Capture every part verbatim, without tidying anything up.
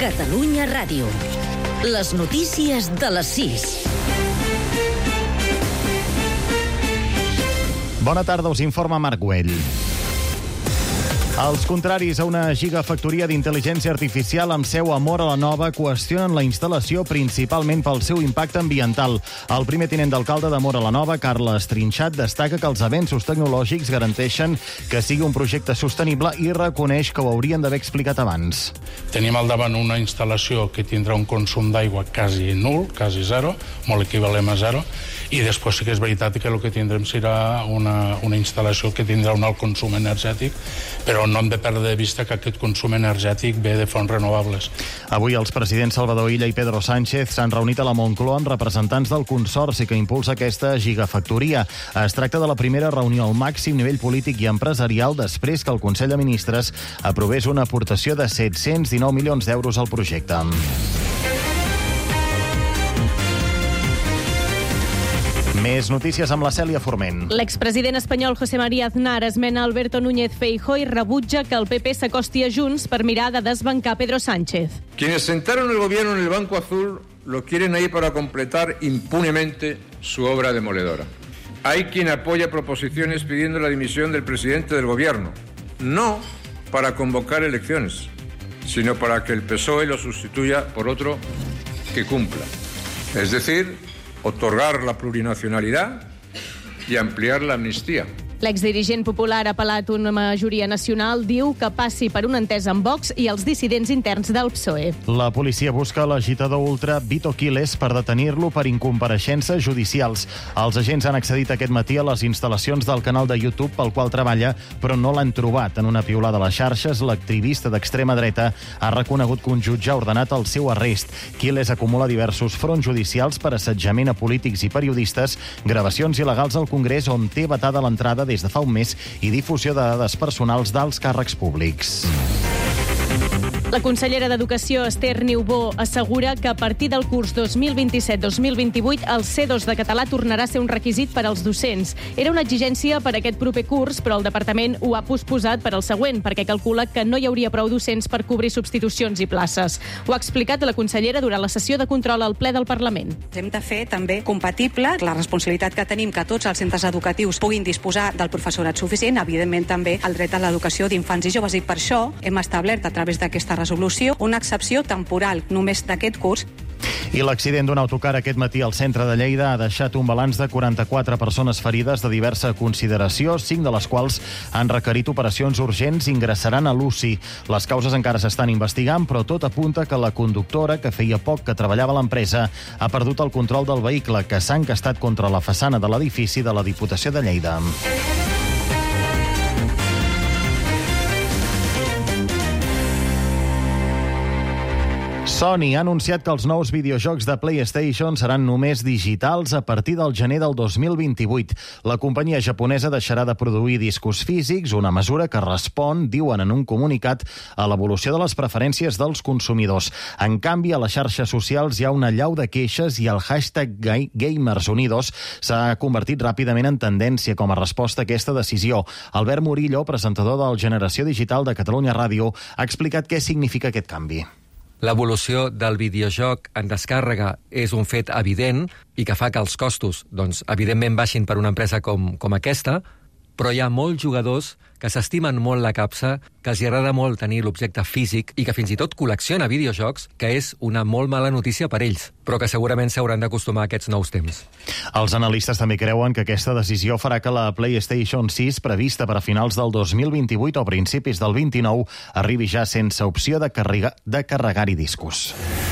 Catalunya Ràdio. Les notícies de les sis. Bona tarda, us informa Marc Güell. Els contraris a una gigafactoria d'intel·ligència artificial amb seu a Móra la Nova qüestionen la instal·lació principalment pel seu impacte ambiental. El primer tinent d'alcalde de Móra la Nova, Carles Trinxat, destaca que els avenços tecnològics garanteixen que sigui un projecte sostenible i reconeix que ho haurien d'haver explicat abans. Tenim al davant una instal·lació que tindrà un consum d'aigua quasi nul, quasi zero, molt equivalent a zero, i després sí que és veritat que el que tindrem serà una, una instal·lació que tindrà un alt consum energètic, però no hem de perdre de vista que aquest consum energètic ve de fonts renovables. Avui els presidents Salvador Illa i Pedro Sánchez s'han reunit a la Moncloa amb representants del consorci que impulsa aquesta gigafactoria. Es tracta de la primera reunió al màxim nivell polític i empresarial després que el Consell de Ministres aprovés una aportació de set-cents dinou milions d'euros al projecte. Més notícies amb la Cèlia Forment. L'expresident espanyol José María Aznar esmena Alberto Núñez Feijóo i rebutja que el P P s'acosti a Junts per mirar de desbancar Pedro Sánchez. Quienes sentaron el gobierno en el Banco Azul lo quieren ahí para completar impunemente su obra demoledora. Hay quien apoya proposiciones pidiendo la dimisión del presidente del gobierno, no para convocar elecciones, sino para que el P S O E lo sustituya por otro que cumpla. Es decir, otorgar la plurinacionalidad y ampliar la amnistía. L'exdirigent popular ha apel·lat una majoria nacional, diu que passi per una entesa amb Vox i els dissidents interns del P S O E. La policia busca l'agitador ultra Vito Quiles per detenir-lo per incompareixences judicials. Els agents han accedit aquest matí a les instal·lacions del canal de YouTube pel qual treballa, però no l'han trobat. En una piulada a les xarxes, l'activista d'extrema dreta ha reconegut que un jutge ha ordenat el seu arrest. Quiles acumula diversos fronts judicials per assetjament a polítics i periodistes, gravacions il·legals al Congrés on té vetada l'entrada des de fa un mes i difusió de dades personals d'alts càrrecs públics. La consellera d'Educació, Esther Niubó, assegura que a partir del curs dos mil vint-i-set dos mil vint-i-vuit el C dos de català tornarà a ser un requisit per als docents. Era una exigència per aquest proper curs, però el departament ho ha posposat per al següent, perquè calcula que no hi hauria prou docents per cobrir substitucions i places. Ho ha explicat la consellera durant la sessió de control al ple del Parlament. Hem de fer també compatible la responsabilitat que tenim que tots els centres educatius puguin disposar del professorat suficient, evidentment també el dret a l'educació d'infants i joves, i per això hem establert a través d'aquesta resolució una excepció temporal només d'aquest curs. I l'accident d'un autocar aquest matí al centre de Lleida ha deixat un balanç de quaranta-quatre persones ferides de diversa consideració, cinc de les quals han requerit operacions urgents i ingressaran a l'U C I. Les causes encara s'estan investigant, però tot apunta que la conductora, que feia poc que treballava a l'empresa, ha perdut el control del vehicle, que s'ha encastat contra la façana de l'edifici de la Diputació de Lleida. Sony ha anunciat que els nous videojocs de PlayStation seran només digitals a partir del gener del dos mil vint-i-vuit. La companyia japonesa deixarà de produir discos físics, una mesura que respon, diuen en un comunicat, a l'evolució de les preferències dels consumidors. En canvi, a les xarxes socials hi ha una allau de queixes i el hashtag GamersUnidos s'ha convertit ràpidament en tendència com a resposta a aquesta decisió. Albert Murillo, presentador del Generació Digital de Catalunya Ràdio, ha explicat què significa aquest canvi. L'evolució del videojoc en descàrrega és un fet evident i que fa que els costos, doncs, evidentment baixin per una empresa com, com aquesta, però hi ha molts jugadors que s'estimen molt la capsa, que els agrada molt tenir l'objecte físic i que fins i tot col·lecciona videojocs, que és una molt mala notícia per ells, però que segurament s'hauran d'acostumar a aquests nous temps. Els analistes també creuen que aquesta decisió farà que la PlayStation sis, prevista per a finals del dos mil vint-i-vuit o principis del vint-i-nou, arribi ja sense opció de, carrega, de carregar-hi discos.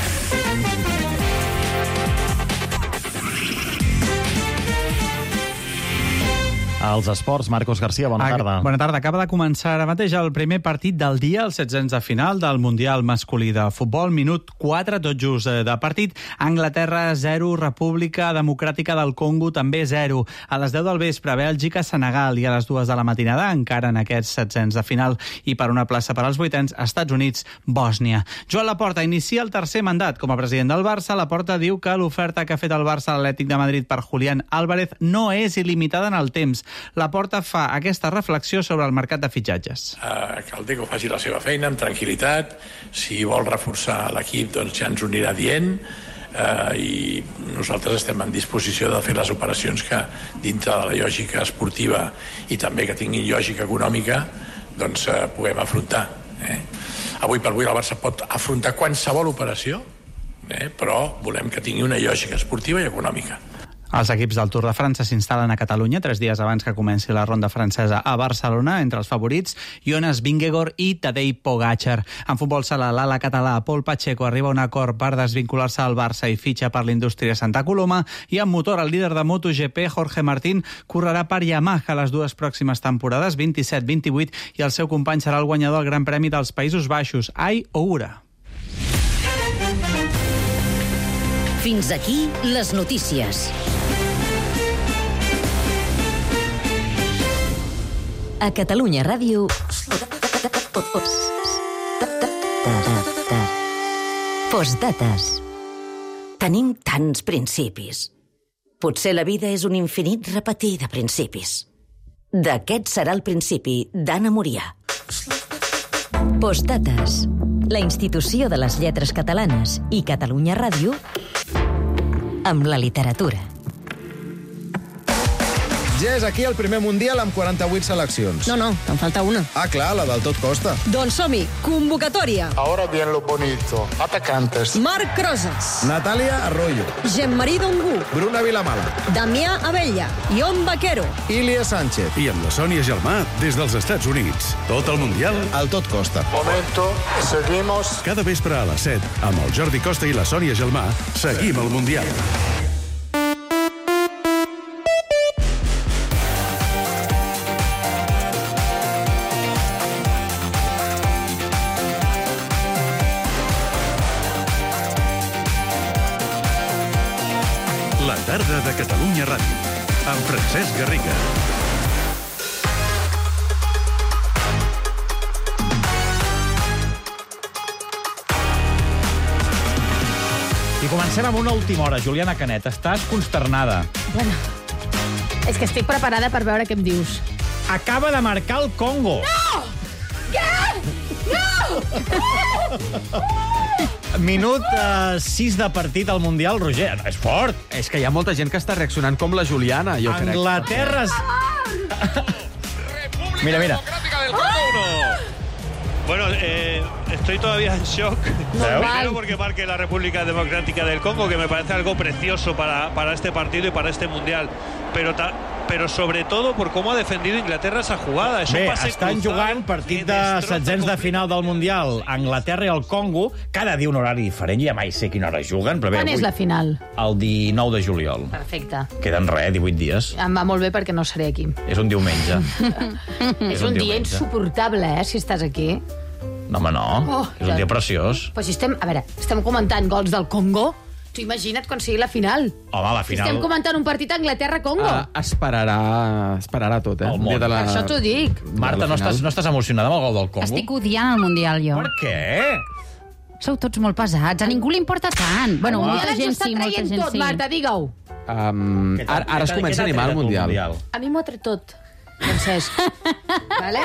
Als esports, Marcos García, bona tarda. Bona tarda. Acaba de començar ara mateix el primer partit del dia, els setzents de final del Mundial masculí de futbol. Minut quatre, tot just de partit. Anglaterra zero, República Democràtica del Congo també zero. A les deu del vespre, Bèlgica, Senegal, i a les dues de la matinada, encara en aquests setzents de final i per una plaça per als vuitens, Estats Units, Bòsnia. Joan Laporta inicia el tercer mandat com a president del Barça. Laporta diu que l'oferta que ha fet el Barça a l'Atlètic de Madrid per Julián Álvarez no és il·limitada en el temps. Laporta fa aquesta reflexió sobre el mercat de fitxatges. Uh, que el Deco faci la seva feina amb tranquil·litat. Si vol reforçar l'equip, doncs ja ens ho anirà dient. Uh, i nosaltres estem en disposició de fer les operacions que dintre de la lògica esportiva i també que tinguin lògica econòmica doncs uh, puguem afrontar. Eh? Avui per avui el Barça pot afrontar qualsevol operació, eh? però volem que tingui una lògica esportiva i econòmica. Els equips del Tour de França s'instal·len a Catalunya tres dies abans que comenci la ronda francesa a Barcelona. Entre els favorits, Jonas Vingegaard i Tadej Pogačar. En futbol sala, l'ala català Pol Pacheco arriba a un acord per desvincular-se al Barça i fitxa per l'indústria Santa Coloma. I en motor, el líder de MotoGP, Jorge Martín, correrà per Yamaha les dues pròximes temporades, vint-i-set vint-i-vuit, i el seu company serà el guanyador del Gran Premi dels Països Baixos, Ai Oura. Fins aquí les notícies. A Catalunya Ràdio... Postdates. Tenim tants principis. Potser la vida és un infinit repetir de principis. D'aquest serà el principi d'Anna Murià. Postdates. La institució de les lletres catalanes i Catalunya Ràdio amb la literatura. Ja és aquí el primer Mundial amb quaranta-vuit seleccions. No, no, te'n falta una. Ah, clar, la del tot costa. Doncs som-hi, convocatòria. Ahora bien lo bonito. Atacantes. Marc Rosas. Natàlia Arroyo. Jean-Marie Dongu. Bruna Vilamala. Damià Abella. Ion Vaquero. Ilia Sánchez. I amb la Sònia Gelmà des dels Estats Units. Tot el Mundial al tot costa. Momento, seguimos. Cada vespre a les set, amb el Jordi Costa i la Sònia Gelmà, seguim el Mundial. La tarda de Catalunya Ràdio, amb Francesc Garriga. I comencem amb una última hora. Juliana Canet, estàs consternada. Bueno, és que estic preparada per veure què em dius. Acaba de marcar el Congo. No! Què? No! Minut uh, sis de partit al Mundial, Roger. És fort. És que hi ha molta gent que està reaccionant com la Juliana, jo crec. Anglaterra... Mira, mira. Bueno, eh, estoy todavía en shock. Primero porque marque la República Democrática del Congo, que me parece algo precioso para, para este partido y para este Mundial. Pero, ta, pero sobre todo por cómo ha defendido Inglaterra esa jugada. Es Bé, un pase estan cruzado jugant partit de setzents de final del Mundial. Anglaterra i el Congo. Cada dia un horari diferent. Ja mai sé quina hora juguen. Però bé, Quan avui, és la final? El dinou de juliol. Perfecte. Queden res, divuit dies. Em va molt bé perquè no seré aquí. És un diumenge. És un dia insuportable, eh, si estàs aquí. No, home, no. Oh, és un dia preciós. Però si estem, a veure, estem comentant gols del Congo, tu imagina't quan sigui la final. Home, la final... Estem comentant un partit Anglaterra-Congo. Uh, esperarà, esperarà tot, eh? El món. De la... Per això t'ho dic. Marta, no estàs, no estàs emocionada amb el gol del Congo? Estic odiant el Mundial, jo. Per què? Sou tots molt pesats, a ningú li importa tant. Bueno, Ah, molta ara gent ens ho sí, està molta traient gent tot, sí. Marta, digue-ho. Um, ara, ara es comença a animar el Mundial. A mi m'ho ha tret tot, Francesc. Vale?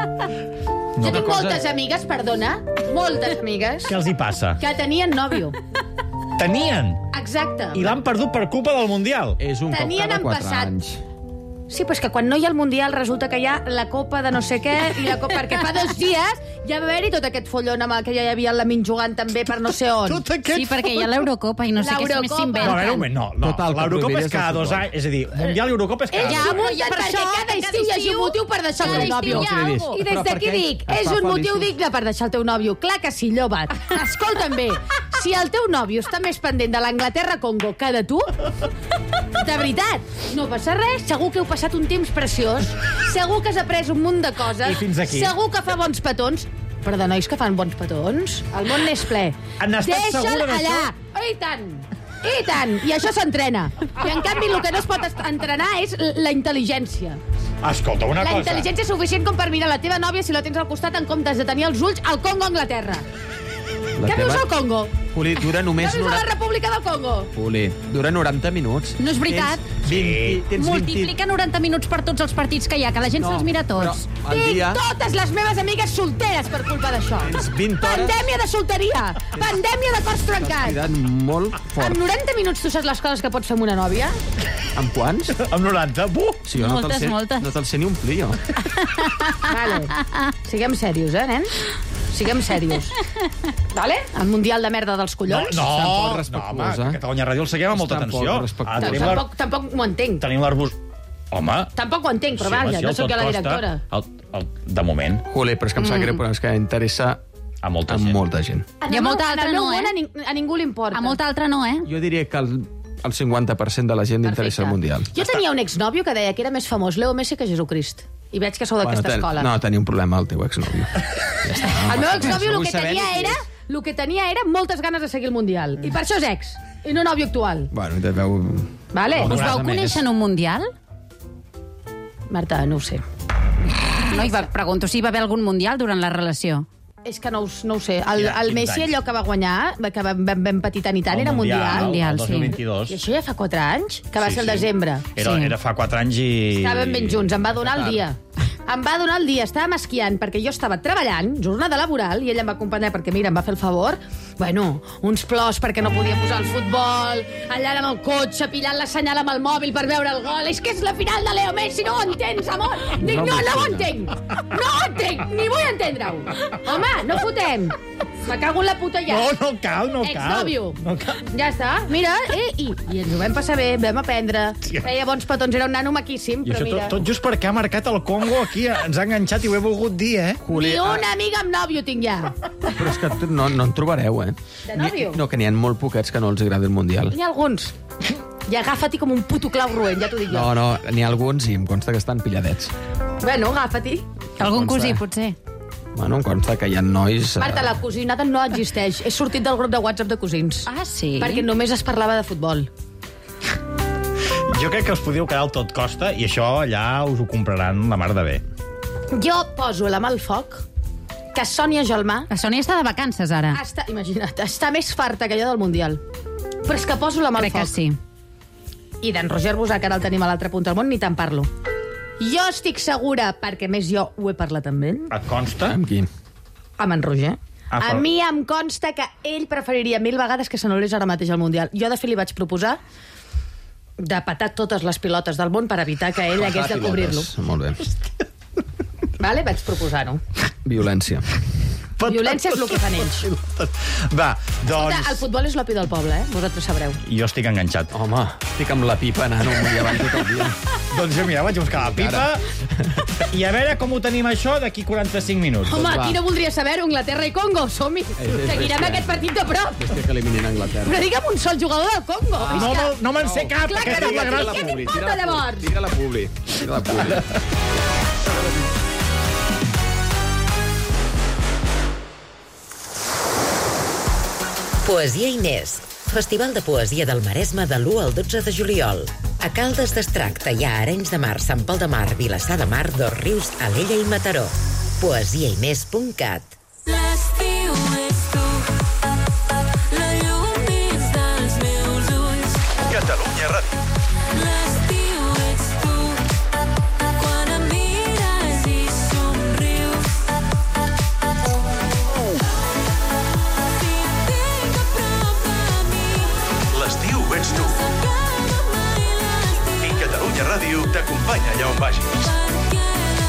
No, Jo tinc cosa... moltes amigues, perdona, moltes amigues, Què els hi passa? que tenien nòvio. Tenien! Exacte. I l'han perdut per culpa del Mundial. És un Tenien cop cada en quatre passat. anys. Sí, però és que quan no hi ha el Mundial resulta que hi ha la Copa de no sé què i la Copa... Perquè fa dos dies ja va haver-hi tot aquest follon amb el que ja hi havia el Lamin jugant també per no sé on. Tot aquest Sí, perquè hi ha l'Eurocopa i no sé què més No, a s'inventen. veure, un moment, no. no. Tot el que L'Eurocopa prohibeix és cada el dos futbol. anys. És a dir, Mundial i Eurocopa és cada És dos un anys. mullat per perquè això, cada cada estiu hi hagi un estiu- motiu per deixar el cada teu nòvio. estiu hi ha alguna cosa. I des Però d'aquí perquè dic, es és fa un motiu feliç. digne per deixar el teu nòvio. Clar que sí, llobat. Escolta'm bé, si el teu nòvio està més pendent de l'Anglaterra-Congo que de tu, de veritat, no passa res. Segur que heu passat un temps preciós. Segur que has après un munt de coses. I fins aquí. Segur que fa bons petons. Però de nois que fan bons petons, el món n'és ple. N'estàs Deixa'l segura d'això? allà. Oh, I tant. I tant. I això s'entrena. I en canvi el que no es pot est- entrenar és la intel·ligència. Escolta, una La cosa. intel·ligència suficient com per mirar la teva nòvia si la tens al costat en comptes de tenir els ulls al Congo, Anglaterra. Què veus al Congo? Juli, dura només... Què veus a la República del Congo? Juli, dura noranta minuts. No és veritat. Tens vint, tens Multiplica noranta minuts per tots els partits que hi ha, que la gent se'ls mira tots. Tinc totes les meves amigues solteres per culpa d'això. vint hores... Pandèmia de solteria. Pandèmia de cors trencats. Cridat molt fort. Amb noranta minuts tu saps les coses que pots fer amb una nòvia? Amb quants? Amb noranta? Buh! Sí, jo no te'l Moltes, sé, moltes. no te'l sé ni omplir, jo. Vale. Siguem serios, eh, nen? Siguem serios. Vale? El Mundial de merda dels collons. No, Està un poc no, respectuós, home, eh? Catalunya Ràdio el seguim amb molta Està un poc atenció. respectuós. Ah, Doncs tenim l'ar- tampoc, tampoc m'ho entenc. Tenim l'arbust... Home... Tampoc ho entenc, però sí, home, vaja, sí, no el sóc tot jo la costa, directora. El, el, de moment. Juli, però és que em sap Mm. greu, però és que interessa a molta a gent. molta gent. En I a el molta meu- altra en el meu no, món eh? a, ning a ningú li importa. A molta altra no, eh? Jo diria que el, el cinquanta per cent de la gent li interessa el Mundial. Jo tenia un exnòvio que deia que era més famós Leo Messi que Jesucrist. I veig que sou d'aquesta ten- escola. No, tenia un problema el teu exnòvio. Ja està. El meu exnòvio No el vull que saber tenia ni qui era el que tenia era moltes ganes de seguir el Mundial. I per això és ex, i no nòvio actual. Bueno, te veu... Vale? Us vau conèixer en un Mundial? Marta, no ho sé. No, i va, pregunto si hi va haver algun Mundial durant la relació. És que no, ho- no ho sé. El, Mira, el quins Messi, anys? allò que va guanyar, que vam, vam, vam patir tant i tant, El era Mundial. Mundial, el dos mil sí. vint-i-dos. I això ja fa quatre anys, que va Sí, ser el sí. desembre. Era, Sí. era fa quatre anys i... Estàvem ben junts, em va donar el dia. Em va donar el dia, estàvem esquiant, perquè jo estava treballant, jornada laboral, i ell em va acompanyar perquè, mira, em va fer el favor. Bueno, uns plors perquè no podia posar el futbol, allà amb el cotxe, pillant la senyal amb el mòbil per veure el gol. És que és la final de Leo Messi, no ho entens, amor? Dic, no, no ho entenc. No ho entenc, ni vull entendre-ho. Home, no fotem. Me cago en la puta ja. No, no cal, no cal. Exnòvio. No cal. Ja està, mira, eh, i, i ens ho vam passar bé, vam aprendre. Feia bons petons, era un nano maquíssim, I però això mira... tot, tot just perquè ha marcat el Congo aquí, ens ha enganxat i ho he volgut dir, eh? Ni una amiga amb nòvio tinc ja. Però és que tu no, no en trobareu, eh? De nòvio? No, que n'hi ha molt poquets que no els agrada el Mundial. N'hi ha alguns. I agafa-t'hi com un puto clau roent, ja t'ho dic jo. No, no, n'hi ha alguns i em consta que estan pilladets. Bueno, agafa-t'hi. Algun Consta. cosí, potser. Bueno, em consta que hi ha nois... eh, Marta, la cosinada no existeix. He sortit del grup de WhatsApp de cosins. Ah, sí? Perquè només es parlava de futbol. Jo crec que us podíeu quedar al tot costa i això allà us ho compraran la mar de bé. Jo poso la mà al foc que Sònia Gelmà... La Sònia està de vacances, ara. Està, imagina't, està més farta que jo del Mundial. Però és que poso la mà al Crec que foc. sí. I d'en Roger Busà, que ara el tenim a l'altre punt del món, ni te'n parlo. Jo estic segura, perquè més jo ho he parlat amb ell, Et consta? Amb qui? amb en Roger. Ah, A però- mi em consta que ell preferiria mil vegades que s'anul·lés ara mateix al Mundial. Jo, de fet, li vaig proposar de petar totes les pilotes del món per evitar que ell hagués de cobrir-lo. Molt bé. Vale? Vaig proposar-ho. Violència. Violència és el que fan ells. Va, Escolta, el doncs... futbol és l'opi del poble, eh? Vosaltres sabreu. Jo estic enganxat. Home, estic amb la pipa anant un dia abans tot el dia. Doncs jo, mira, vaig buscar la pipa i a veure com ho tenim això d'aquí quaranta-cinc minuts. Home, va. qui no voldria saber-ho? Anglaterra i Congo, som-hi. és Seguirem bèstia. aquest partit de prop. Estic que eliminin Anglaterra. Però digue'm un sol jugador del Congo. No, És que- me'l- no me'n sé cap, Clar que aquesta no és la pots dir, gràcia. què t'importa, llavors? Tira la publi. Tira la publi. Poesia Inés, Festival de Poesia del Maresme de l'u al dotze de juliol. A Caldes d'Estrac, Teià, Arenys de Mar, Sant Pol de Mar, Vilassar de Mar, Dos Rius, Alella i Mataró. poesia inés punt cat. L'estiu és tu, la llum dins dels meus ulls. Catalunya Ràdio. L'estiu ets tu, quan em mires i somrius. Si et tinc a prop de mi, L'estiu ets tu. s'acaba mai l'estiu. I Catalunya Ràdio t'acompanya allà on vagis. Perquè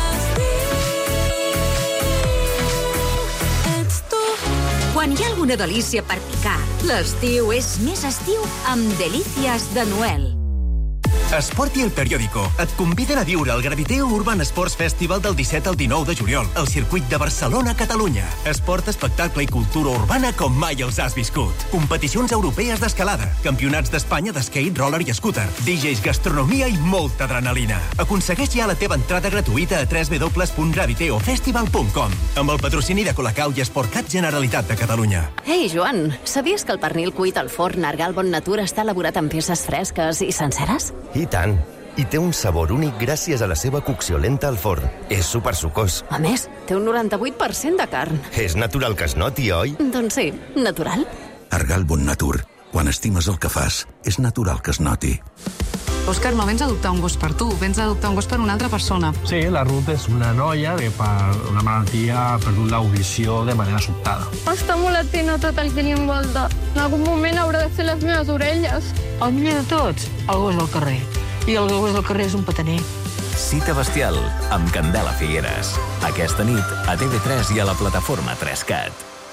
l'estiu ets tu. Quan hi ha alguna delícia per picar, l'estiu és més estiu amb Delícies de Noel. Esport i El Periódico et conviden a viure el Graviteo Urban Sports Festival del disset al dinou de juliol al circuit de Barcelona, Catalunya. Esport, espectacle i cultura urbana com mai els has viscut. Competicions europees d'escalada, campionats d'Espanya d'skate, roller i scooter, D Js, gastronomia i molta adrenalina. Aconsegueix ja la teva entrada gratuïta a w w w punt graviteofestival punt com amb el patrocini de Colacau i Esportcat Generalitat de Catalunya. Ei, Joan, sabies que el pernil cuit al forn Argal Bon Natura està elaborat amb peces fresques i senceres? I tant. i té un sabor únic gràcies a la seva cocció lenta al forn. És supersucós. A més, té un noranta-vuit per cent de carn. És natural que es noti, oi? Doncs sí, natural. Argal Bon Natur. Quan estimes el que fas, és natural que es noti. Òscar, no vens a adoptar un gos per tu, vens a adoptar un gos per una altra persona. Sí, la Ruth és una noia que per una malaltia ha perdut l'audició de manera sobtada. Està molt atent a tot el que li envolta. En algun moment haurà de ser les meves orelles. El millor de tots, el gos del carrer. I el gos del carrer és un petaner. Cita bestial amb Candela Figueres. Aquesta nit a T V tres i a la plataforma tres cat.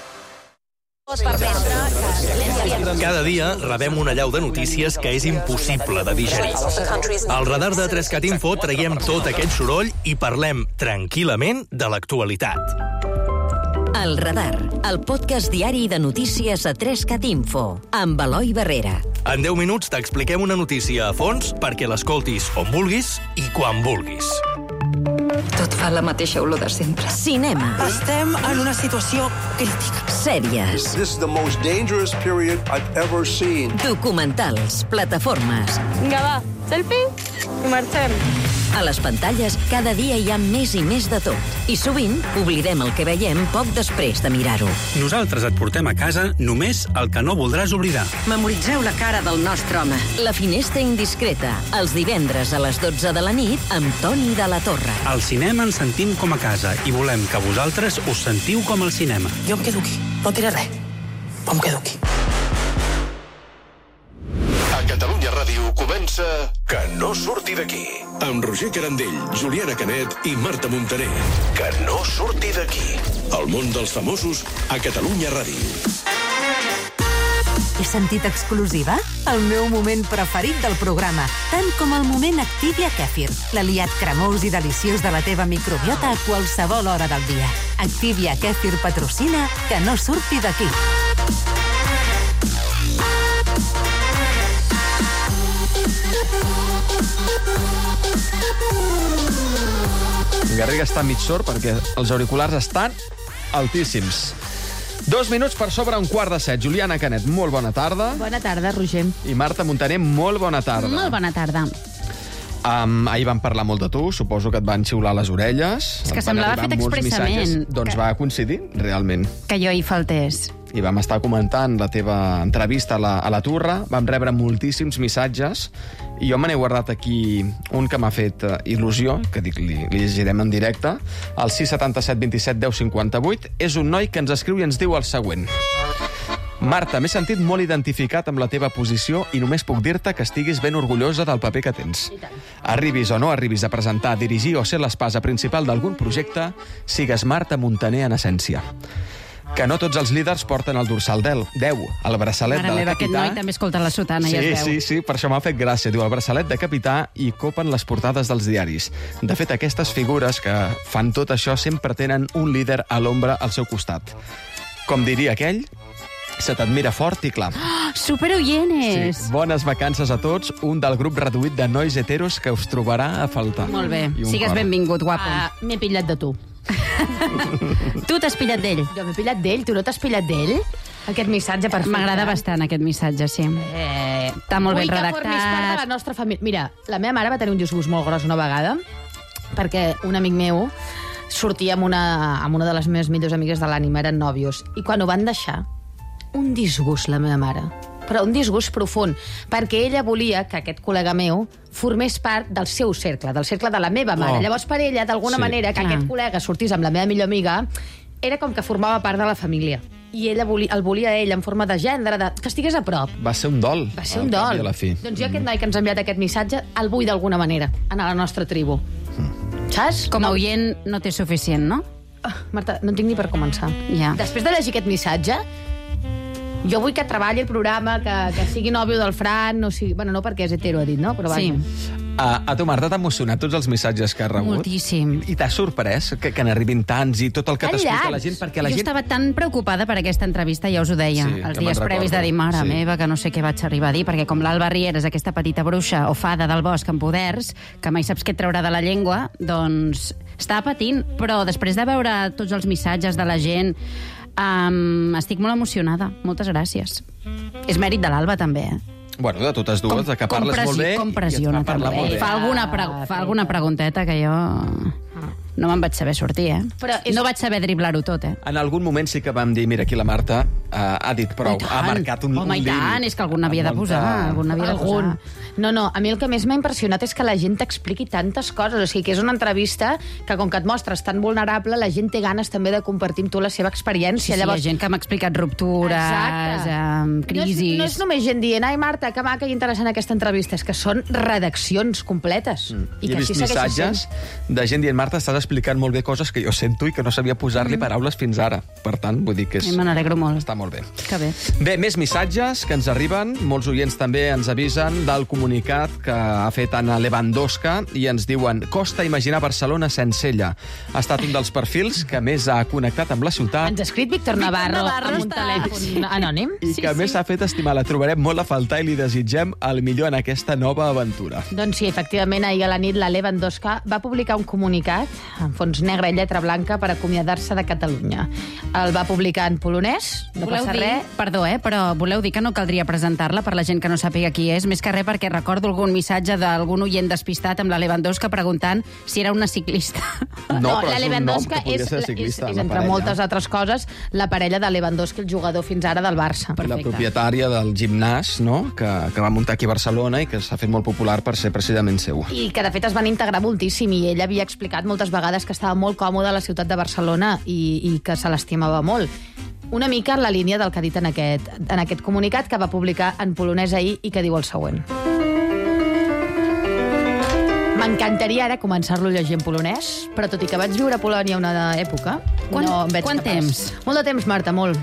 Cada dia rebem una allau de notícies que és impossible de digerir. Al radar de tres cat Info traiem tot aquest soroll i parlem tranquil·lament de l'actualitat. El Radar, el podcast diari de notícies a tres cat Info, amb Eloi Barrera. En deu minuts t'expliquem una notícia a fons perquè l'escoltis on vulguis i quan vulguis. Tot fa la mateixa olor de sempre. Cinema. Estem en una situació crítica. Sèries. This is the most dangerous period I've ever seen. Documentals, plataformes. Vinga, va, selfie i marxem. A les pantalles, cada dia hi ha més i més de tot. I sovint oblidem el que veiem poc després de mirar-ho. Nosaltres et portem a casa només el que no voldràs oblidar. Memoritzeu la cara del nostre home. La finestra indiscreta, els divendres a les dotze de la nit, amb Toni de la Torre. Al cinema ens sentim com a casa i volem que vosaltres us sentiu com al cinema. Jo em quedo aquí, no diré res, però em quedo aquí. A Catalunya Ràdio comença Que no surti d'aquí. Amb Roger Carandell, Juliana Canet i Marta Montaner. Que no surti d'aquí. El món dels famosos a Catalunya Ràdio. He sentit exclusiva? El meu moment preferit del programa, tant com el moment Activia Kefir, l'aliat cremós i deliciós de la teva microbiota a qualsevol hora del dia. Activia Kefir patrocina Que no surti d'aquí. Garriga està mig sord perquè els auriculars estan altíssims. Dos minuts per sobre un quart de set. Juliana Canet, molt bona tarda. Bona tarda, Roger. I Marta Montaner, molt bona tarda. Molt bona tarda. Um, ahir vam parlar molt de tu, suposo que et van xiular les orelles. És que semblava fet expressament. Doncs que... va coincidir, realment. Que jo hi faltés. I vam estar comentant la teva entrevista a la, a la Turra, vam rebre moltíssims missatges, i jo me n'he guardat aquí un que m'ha fet uh, il·lusió, que dic, li, li llegirem en directe, el sis setanta set vint set deu cinquanta-vuit, és un noi que ens escriu i ens diu el següent. Marta, m'he sentit molt identificat amb la teva posició i només puc dir-te que estiguis ben orgullosa del paper que tens. Arribis o no arribis a presentar, dirigir o ser l'espasa principal d'algun projecte, sigues Marta Montaner en essència. Que no tots els líders porten el dorsal deu, el braçalet Mare de la meva, capità... aquest noi també escolta la sotana, sí, ja es veu. Sí, sí, per això m'ha fet gràcia. Diu, el braçalet de capità i copen les portades dels diaris. De fet, aquestes figures que fan tot això sempre tenen un líder a l'ombra al seu costat. Com diria aquell, se t'admira fort i clar. Oh, superoienes! Sí, bones vacances a tots, un del grup reduït de nois heteros que us trobarà a faltar. Molt bé, sigues cor. benvingut, guapo. Uh, M'he pillat de tu. Tu t'has pillat d'ell. Jo m'he pillat d'ell, tu no t'has pillat d'ell? Aquest missatge perfecte. M'agrada bastant aquest missatge, sí. Eh, Està molt ben redactat. Vull que formis part de la nostra família. Mira, la meva mare va tenir un disgust molt gros una vegada, perquè un amic meu sortia amb una, amb una de les meves millors amigues de l'ànima, eren nòvios, i quan ho van deixar, un disgust, la meva mare. Però un disgust profund, perquè ella volia que aquest col·lega meu formés part del seu cercle, del cercle de la meva mare. Oh. Llavors, per ella, d'alguna Sí. manera, que Clar. aquest col·lega sortís amb la meva millor amiga, era com que formava part de la família. I ella volia, el volia ell en forma de gendre, de, que estigués a prop. Va ser un dol. Va ser al un cap dol. i a la fi. Doncs jo aquest noi que ens ha enviat aquest missatge el vull d'alguna manera, anar a la nostra tribu. Mm. Saps? Com a no. oient no té suficient, no? Ah, Marta, no en tinc ni per començar. Ja. Després de llegir aquest missatge, jo vull que treballi el programa, que, que sigui nòvio del Fran, no sigui... Bueno, no perquè és hetero, ha dit, no? Però Sí. vaja. A, a tu, Marta, t'ha emocionat tots els missatges que has rebut? Moltíssim. I t'ha sorprès que, que n'arribin tants i tot el que Tan t'explica la llargs. gent? Perquè la Jo gent... estava tan preocupada per aquesta entrevista, ja us ho deia, Sí, els que me'n dies previs de recordo. dir, mare Sí. meva, que no sé què vaig arribar a dir, perquè com l'Alba Rieres, aquesta petita bruixa o fada del bosc amb poders, que mai saps què et traurà de la llengua, doncs estava patint, però després de veure tots els missatges de la gent, um, estic molt emocionada. Moltes gràcies. És mèrit de l'Alba, també, eh? Bueno, de totes dues, de que parles pressi- molt bé com i et pressiona fa parlar també. molt bé. Fa alguna, pre fa alguna pregunteta que jo no me'n vaig saber sortir, eh? Però és... No vaig saber driblar-ho tot, eh? En algun moment sí que vam dir, mira, aquí la Marta uh, ha dit prou, Oh, ha marcat un, Home, un i tant, límit. és que algun n'havia de Amb posar, molta- algun n'havia de Algun. posar. No, no, a mi el que més m'ha impressionat és que la gent t'expliqui tantes coses. O sigui, que és una entrevista que, com que et mostres tan vulnerable, la gent té ganes també de compartir amb tu la seva experiència. Sí, sí, Llavors... hi ha gent que m'ha explicat ruptures, um, crisis... No és, no és només gent dient, ai, Marta, que maca i interessant aquesta entrevista, és que són redaccions completes. Mm. I, I he vist missatges de gent dient, Marta, estàs explicant molt bé coses que jo sento i que no sabia posar-li mm. paraules fins ara. Per tant, vull dir que és... Me n'alegro molt. Està molt bé. Que bé. Bé, més missatges que ens arriben. Molts oients també ens avisen del comunicat que ha fet Anna Lewandowska i ens diuen, costa imaginar Barcelona sense ella. Ha estat un dels perfils que més ha connectat amb la ciutat. Ens ha escrit Víctor Navarro, Navarro amb un està- telèfon anònim. I que a més s'ha fet estimar. La trobarem molt a faltar i li desitgem el millor en aquesta nova aventura. Doncs sí, efectivament, ahir a la nit la Lewandowska va publicar un comunicat en fons negre i lletra blanca per acomiadar-se de Catalunya. El va publicar en polonès, no voleu passa dir, res. Perdó, eh, però voleu dir que no caldria presentar-la per la gent que no sàpiga qui és? Més que res perquè recordo algun missatge d'algun oient despistat amb la Lewandowska preguntant si era una ciclista. No, però la és un Lewandowska nom que podria és, ser és, ciclista, és la entre parella. moltes altres coses, la parella de Lewandowski, el jugador fins ara del Barça. La propietària del gimnàs, no?, que, que va muntar aquí a Barcelona i que s'ha fet molt popular per ser precisament seu. I que, de fet, es van integrar moltíssim i ell havia explicat moltes vegades que estava molt còmode a la ciutat de Barcelona i, i que se l'estimava molt. Una mica en la línia del que ha dit en aquest, en aquest comunicat que va publicar en polonès ahir i que diu el següent. M'encantaria ara començar-lo a llegir en polonès, però tot i que vaig viure a Polònia una època, Quant- no em veig quant capaç. temps? Molt de temps, Marta, molt.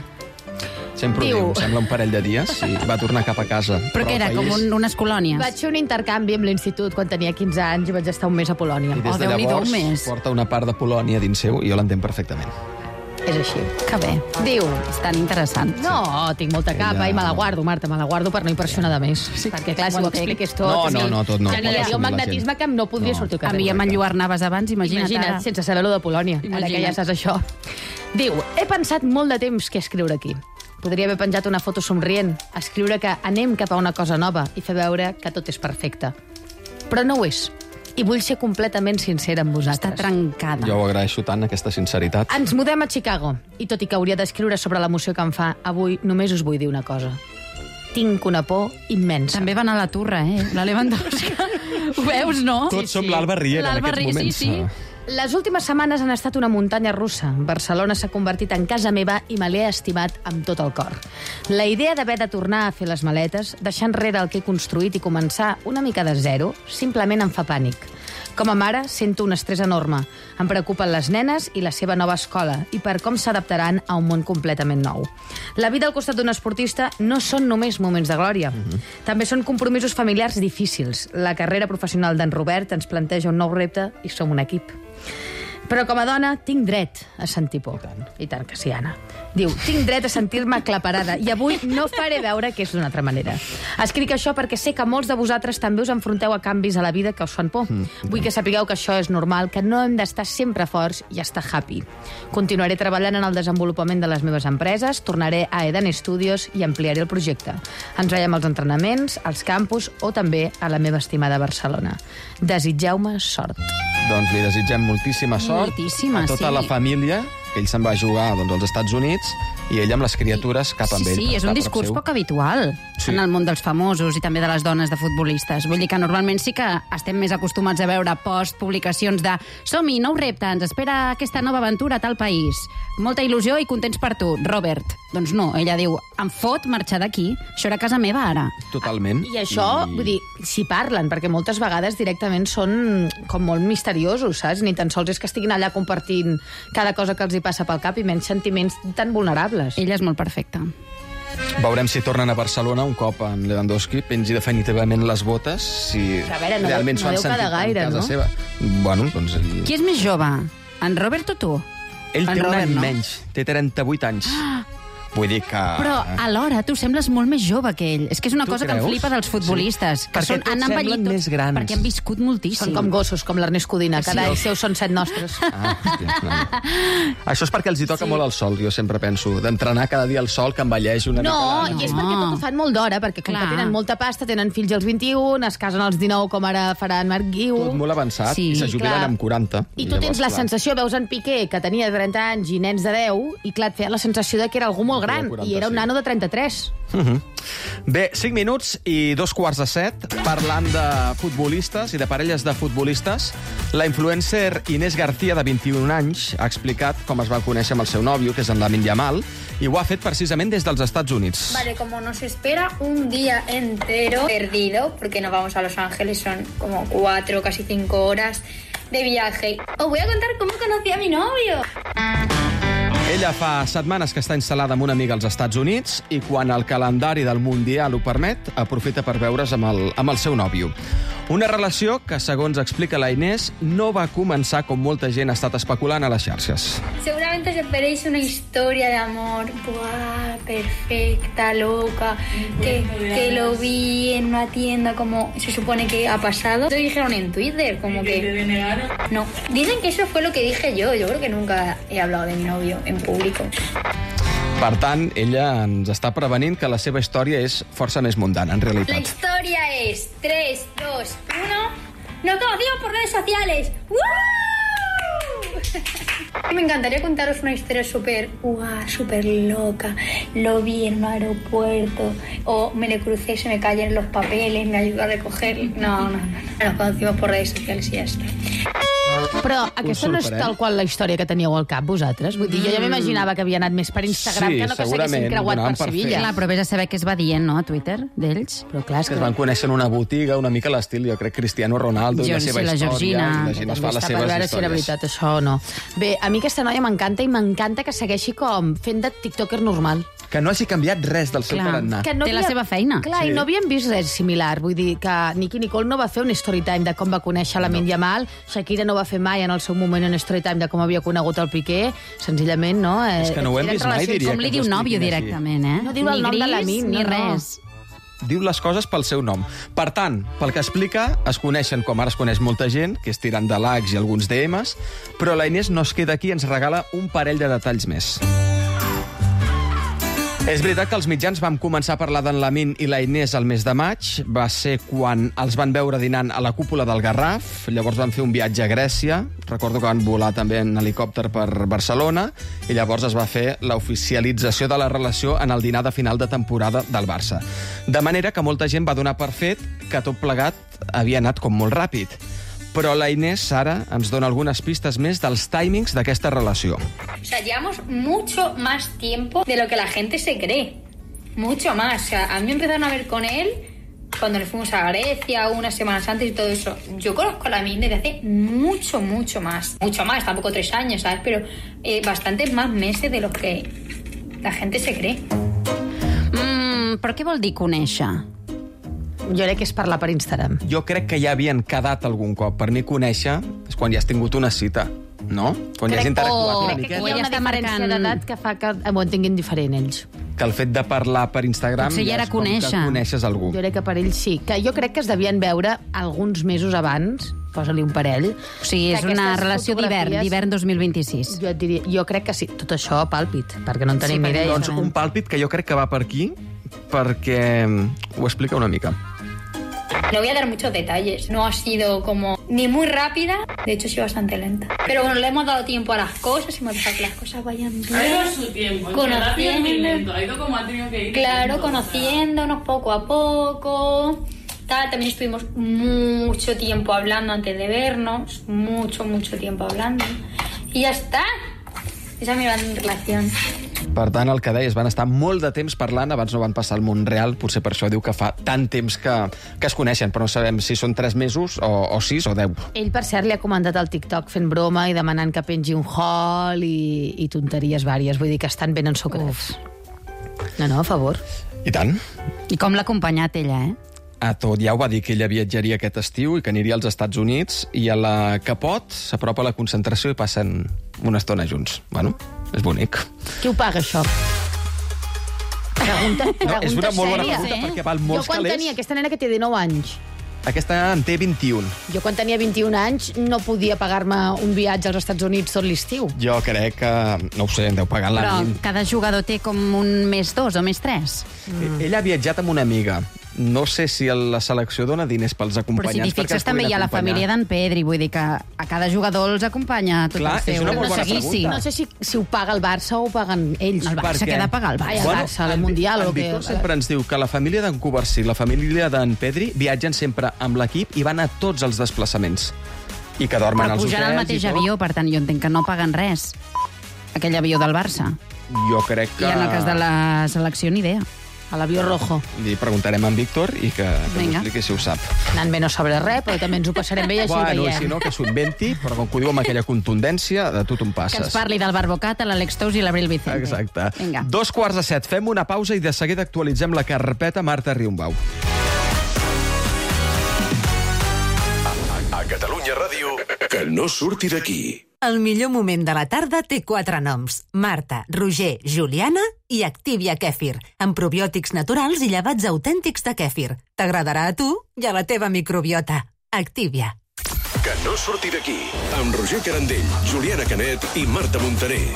Sempre ho Diu- diu, sembla un parell de dies i va tornar cap a casa. Però què era, el com país- un, unes colònies? Vaig fer un intercanvi amb l'institut quan tenia quinze anys i vaig estar un mes a Polònia. I des Oh, de Déu-n'hi-do, llavors un mes. porta una part de Polònia dins seu i jo l'entenc perfectament. És així. Que bé. Diu... És tan interessant. No, tinc molta capa Ella- i me la guardo, Marta, me la guardo per no impressionar de més. Sí, perquè, clar, si ho expliqués tot... No, sí, no, no, tot no. Generaria Pot un assumir la magnetisme que no podria No. sortir al A carrer. mi ja m'enlluernaves abans, imagina't, Imagina't, ara. sense saber-lo de Polònia, ara que ja Imagina't. saps això. Diu, he pensat molt de temps què escriure aquí. Podria haver penjat una foto somrient, escriure que anem cap a una cosa nova i fer veure que tot és perfecte. Però no ho és. I vull ser completament sincera amb vosaltres. Està trencada. Jo ho agraeixo tant, aquesta sinceritat. Ens mudem a Chicago, i tot i que hauria d'escriure sobre l'emoció que em fa, avui només us vull dir una cosa. Tinc una por immensa. També va anar a la turra, eh? La Lewandowska. Ho veus, no? Tots som l'Alba Riera en L'Alba aquests Riera, moments. sí, sí. Les últimes setmanes han estat una muntanya russa. Barcelona s'ha convertit en casa meva i me l'he estimat amb tot el cor. La idea d'haver de tornar a fer les maletes, deixar enrere el que he construït i començar una mica de zero, simplement em fa pànic. Com a mare, sento un estrès enorme. Em preocupen les nenes i la seva nova escola i per com s'adaptaran a un món completament nou. La vida al costat d'un esportista no són només moments de glòria. Uh-huh. També són compromisos familiars difícils. La carrera professional d'en Robert ens planteja un nou repte i som un equip. Però com a dona tinc dret a sentir por. I tant, I tant que sí, Anna. Diu, tinc dret a sentir-me aclaparada i avui no faré veure que és d'una altra manera. Escric això perquè sé que molts de vosaltres també us enfronteu a canvis a la vida que us fan por. Mm. Vull que sapigueu que això és normal, que no hem d'estar sempre forts i estar happy. Continuaré treballant en el desenvolupament de les meves empreses, tornaré a Eden Studios i ampliaré el projecte. Ens veiem als entrenaments, als campus o també a la meva estimada Barcelona. Desitgeu-me sort. Doncs li desitgem moltíssima sort Moltíssima, a tota sí. la família, que ell se'n va jugar doncs, als Estats Units, i ell amb les criatures cap amb Sí, ell. sí, per és estar un a prop discurs seu. poc habitual Sí. en el món dels famosos i també de les dones de futbolistes. Vull dir que normalment sí que estem més acostumats a veure post-publicacions de som-hi, nou repte, ens espera aquesta nova aventura a tal país. Molta il·lusió i contents per tu, Robert. Doncs no, ella diu, em fot marxar d'aquí, això era casa meva ara. Totalment. I això, I... vull dir, si parlen, perquè moltes vegades directament són com molt misteriosos, saps? Ni tan sols és que estiguin allà compartint cada cosa que els hi passa pel cap i menys sentiments tan vulnerables. Ella és molt perfecta. Veurem si tornen a Barcelona un cop en Lewandowski pengi definitivament les botes, si Però a veure, no realment deu- s'ho no han deu quedar sentit gaire, en casa no? seva. Bueno, doncs ell... Qui és més jove, en Robert o tu? Ell En té un Robert, any no? menys, té trenta-vuit anys. Vull dir que... Però alhora tu sembles molt més jove que ell. És que és una Tu cosa que creus? em flipa dels futbolistes. Sí. Que Perquè són, tots han semblen envellit tots, més grans. perquè han viscut moltíssim. Són com gossos, com l'Ernest Codina. Cada Sí. ells seus són set nostres. Ah, hòstia, no. Això és perquè els hi toca sí. molt el sol, jo sempre penso. D'entrenar cada dia al sol, que envelleix una No, mica... i és perquè tot ho fan molt d'hora, perquè com Clar. que tenen molta pasta, tenen fills als vint-i-un, es casen als dinou, com ara farà en Marc Guiu. Tot molt avançat, Sí, i se jubilen clar. amb quaranta. I tu tens la sensació, veus en Piqué, que tenia trenta anys i nens de deu, i clar, et feia la sensació de que era algú molt gran, quaranta, i era un sí. nano de trenta-tres. Uh -huh. Bé, cinc minuts i dos quarts de set, parlant de futbolistes i de parelles de futbolistes. La influencer Inés García, de vint-i-un anys, ha explicat com es va conèixer amb el seu nòvio, que és en Lamine Yamal, i ho ha fet precisament des dels Estats Units. Vale, como nos espera un día entero perdido, porque nos vamos a Los Ángeles, son como cuatro, casi cinco horas de viaje. Os voy a contar cómo conocí a mi novio. Ella fa setmanes que està instal·lada amb una amiga als Estats Units i quan el calendari del Mundial ho permet, aprofita per veure's amb el, amb el seu nòvio. Una relació que, segons explica la Inés, no va començar com molta gent ha estat especulant a les xarxes. Seguramente os esperéis una historia de amor, buah, perfecta, loca, que, que lo vi en una tienda como se supone que ha pasado. Lo dijeron en Twitter, como que... No, dicen que eso fue lo que dije yo. Yo creo que nunca he hablado de mi novio en público. Per tant, ella ens està prevenint que la seva història és força més mundana, en La realitat. historia es tres, dos, uno. Nos conocimos por redes sociales. ¡Woo! Me encantaría contaros una historia súper, ¡guau!, súper loca. Lo vi en un aeropuerto, o me le crucé, se me cayeron los papeles, me ayudó a recoger. No, no, no. Nos conocimos por redes sociales y ya está. Però aquesta no és sorprèn. tal qual la història que teníeu al cap, vosaltres? Vull dir, jo ja m'imaginava que havia anat més per Instagram, Sí, que no que segurament, s'haguessin creuat donaven per per Sevilla. Clar, però vés a saber què es va dient, no?, a Twitter, d'ells. Però clar, és Que que... es van conèixer en una botiga, una mica a l'estil, jo crec, Cristiano Ronaldo, i la Jo- seva sí, la història, Georgina. i la gent es fa les Està per seves veure si era històries. veritat això o no. Bé, a mi aquesta noia m'encanta i m'encanta que segueixi com fent de tiktoker normal. Que no hagi canviat res del seu Clar. tarannà. Que no Té la havia- seva feina. Clar, Sí. i no havíem vist res similar. Vull dir que Nicky Nicole no va fer un story time de com va conèixer la Lamine Yamal, Shakira no va fer mai en el seu moment un story time de com havia conegut el Piqué, senzillament, no? Eh, És que no ho hem eren vist mai, relacions- diria. Com li que diu ens ho nòvio expliquin així. directament, eh? No diu el ni nom de gris, Lamine, ni no, no. res. Diu les coses pel seu nom. Per tant, pel que explica, es coneixen com ara es coneix molta gent, que és tirant de likes i alguns D Ms, però la Inés no es queda aquí i ens regala un parell de detalls més. És veritat que els mitjans vam començar a parlar d'en Lamine i la Inés al mes de maig. Va ser quan els van veure dinant a la cúpula del Garraf. Llavors van fer un viatge a Grècia. Recordo que van volar també en helicòpter per Barcelona. I llavors es va fer l'oficialització de la relació en el dinar de final de temporada del Barça. De manera que molta gent va donar per fet que tot plegat havia anat com molt ràpid. Però la Inés ara ens dona algunes pistes més dels timings d'aquesta relació. O sea, llevamos mucho más tiempo de lo que la gente se cree. Mucho más. O sea, a mí me empezaron a ver con él cuando nos fuimos a Grecia, unas semanas antes y todo eso. Yo conozco a Lamine desde hace mucho, mucho más. Mucho más, tampoco tres años, ¿sabes? Pero eh, bastantes más meses de los que la gente se cree. Mm, però què vol dir conèixer? Jo crec que és parlar per Instagram. Jo crec que ja havien quedat algun cop. Per mi, conèixer és quan ja has tingut una cita, no? Quan ja has interactuat o, una crec que miqueta. hi ha una Ja està diferència marcant- d'edat que fa que ho entenguin diferent, ells. Que el fet de parlar per Instagram Potser ja era és com conèixer. que coneixes algú. Jo crec que per ells sí. Que jo crec que es devien veure alguns mesos abans, posa-li un parell. O sigui, és que una aquestes relació d'hivern, fotografies- d'hivern dos mil vint-i-sis. Jo, et diria, jo crec que sí. Tot això pàlpit, perquè no en tenim ni idea. Doncs un pàlpit que jo crec que va per aquí, perquè ho explica una mica. No voy a dar muchos detalles. No ha sido como ni muy rápida, de hecho ha sido bastante lenta. Pero bueno, le hemos dado tiempo a las cosas, hemos dejado que las cosas vayan bien. Ha ido a su tiempo, rápido y lento, ha ido como ha tenido que ir. Claro, conociéndonos poco a poco. Tal, también estuvimos mucho tiempo hablando antes de vernos, mucho, mucho tiempo hablando. Y ya está. Esa es mi gran relación. Per tant, el que deies, van estar molt de temps parlant, abans no van passar al món real, potser per això diu que fa tant temps que, que es coneixen, però no sabem si són tres mesos o, o sis o deu. Ell, per cert, li ha comentat al TikTok fent broma i demanant que pengi un haul i, i tonteries vàries. Vull dir que estan ben ensucrats. No, no, a favor. I tant. I com l'ha acompanyat ella, eh? A tot, ja ho va dir que ella viatjaria aquest estiu i que aniria als Estats Units, i a la que pot s'apropa a la concentració i passen una estona junts. Bueno, és bonic. Qui ho paga, això? Pregunta, No, pregunta és una molt bona sèria. pregunta perquè val molts Jo quan calés. tenia aquesta nena que té dinou anys, Aquesta en té vint-i-un. jo quan tenia vint-i-un anys no podia pagar-me un viatge als Estats Units tot l'estiu. Jo crec que, no ho sé, en deu pagar Però l'any. cada jugador té com un més dos o més tres. Mm. Ella ha viatjat amb una amiga. No sé si la selecció dona diners pels Però si acompanyants. t'hi fixes, també hi ha la família d'en Pedri, vull dir que a cada jugador els acompanya tot Clar, el seu és una molt bona seguici. pregunta. No sé si, si ho paga el Barça o ho paguen ells. El Barça què? queda a pagar el Ai, Barça. el Barça, el Mundial. En o que... Víctor sempre ens diu que la família d'en Covarsí i la família d'en Pedri viatgen sempre amb l'equip i van a tots els desplaçaments. I que dormen Però als hotels pujan al mateix i tot. avió, per tant, jo entenc que no paguen res. Aquell avió del Barça. Jo crec que... I en el cas de la selecció, ni idea. A l'avió rojo. Li preguntarem a en Víctor i que, que m'ho Vinga. expliqui si ho sap. Anant bé no sabré res, però també ens ho passarem bé i així Bueno, ho i veiem. si no, que s'ho inventi, però com que ho diu amb aquella contundència, de tot un Que ens passes. parli del Barbocat, l'Àlex Tous i l'Abril Vicente. Exacte. Vinga. Dos quarts de set. Fem una pausa i de seguida actualitzem la carpeta Marta Riumbau. A Catalunya Ràdio, que no surti d'aquí. El millor moment de la tarda té quatre noms. Marta, Roger, Juliana i Activia Kèfir, amb probiòtics naturals i llevats autèntics de kèfir. T'agradarà a tu i a la teva microbiota. Activia. Que no surti d'aquí. Amb Roger Carandell, Juliana Canet i Marta Montaner.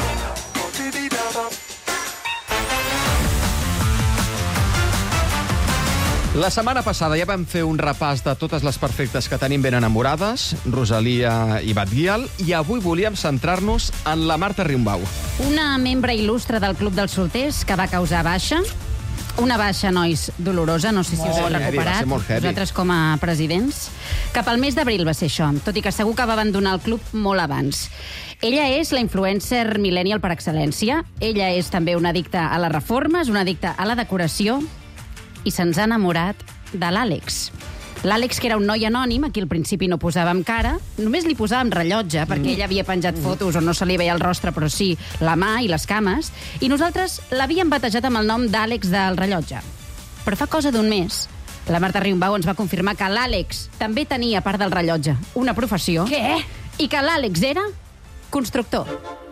La setmana passada ja vam fer un repàs de totes les perfectes que tenim ben enamorades, Rosalia i Batguial, i avui volíem centrar-nos en la Marta Riumbau. Una membre il·lustre del Club dels Solters que va causar baixa. Una baixa, nois, dolorosa, no sé si us heu Molt heavy, recuperat, va ser molt heavy. vosaltres com a presidents. Cap al mes d'abril va ser això, tot i que segur que va abandonar el club molt abans. Ella és la influencer millennial per excel·lència, ella és també una addicta a les reformes, una addicta a la decoració, i se'ns ha enamorat de l'Àlex. L'Àlex, que era un noi anònim, a qui al principi no posàvem cara, només li posàvem rellotge, perquè ell havia penjat fotos on no se li veia el rostre, però sí la mà i les cames, i nosaltres l'havíem batejat amb el nom d'Àlex del rellotge. Però fa cosa d'un mes, la Marta Riumbau ens va confirmar que l'Àlex també tenia, a part del rellotge, una professió. Què? I que l'Àlex era constructor.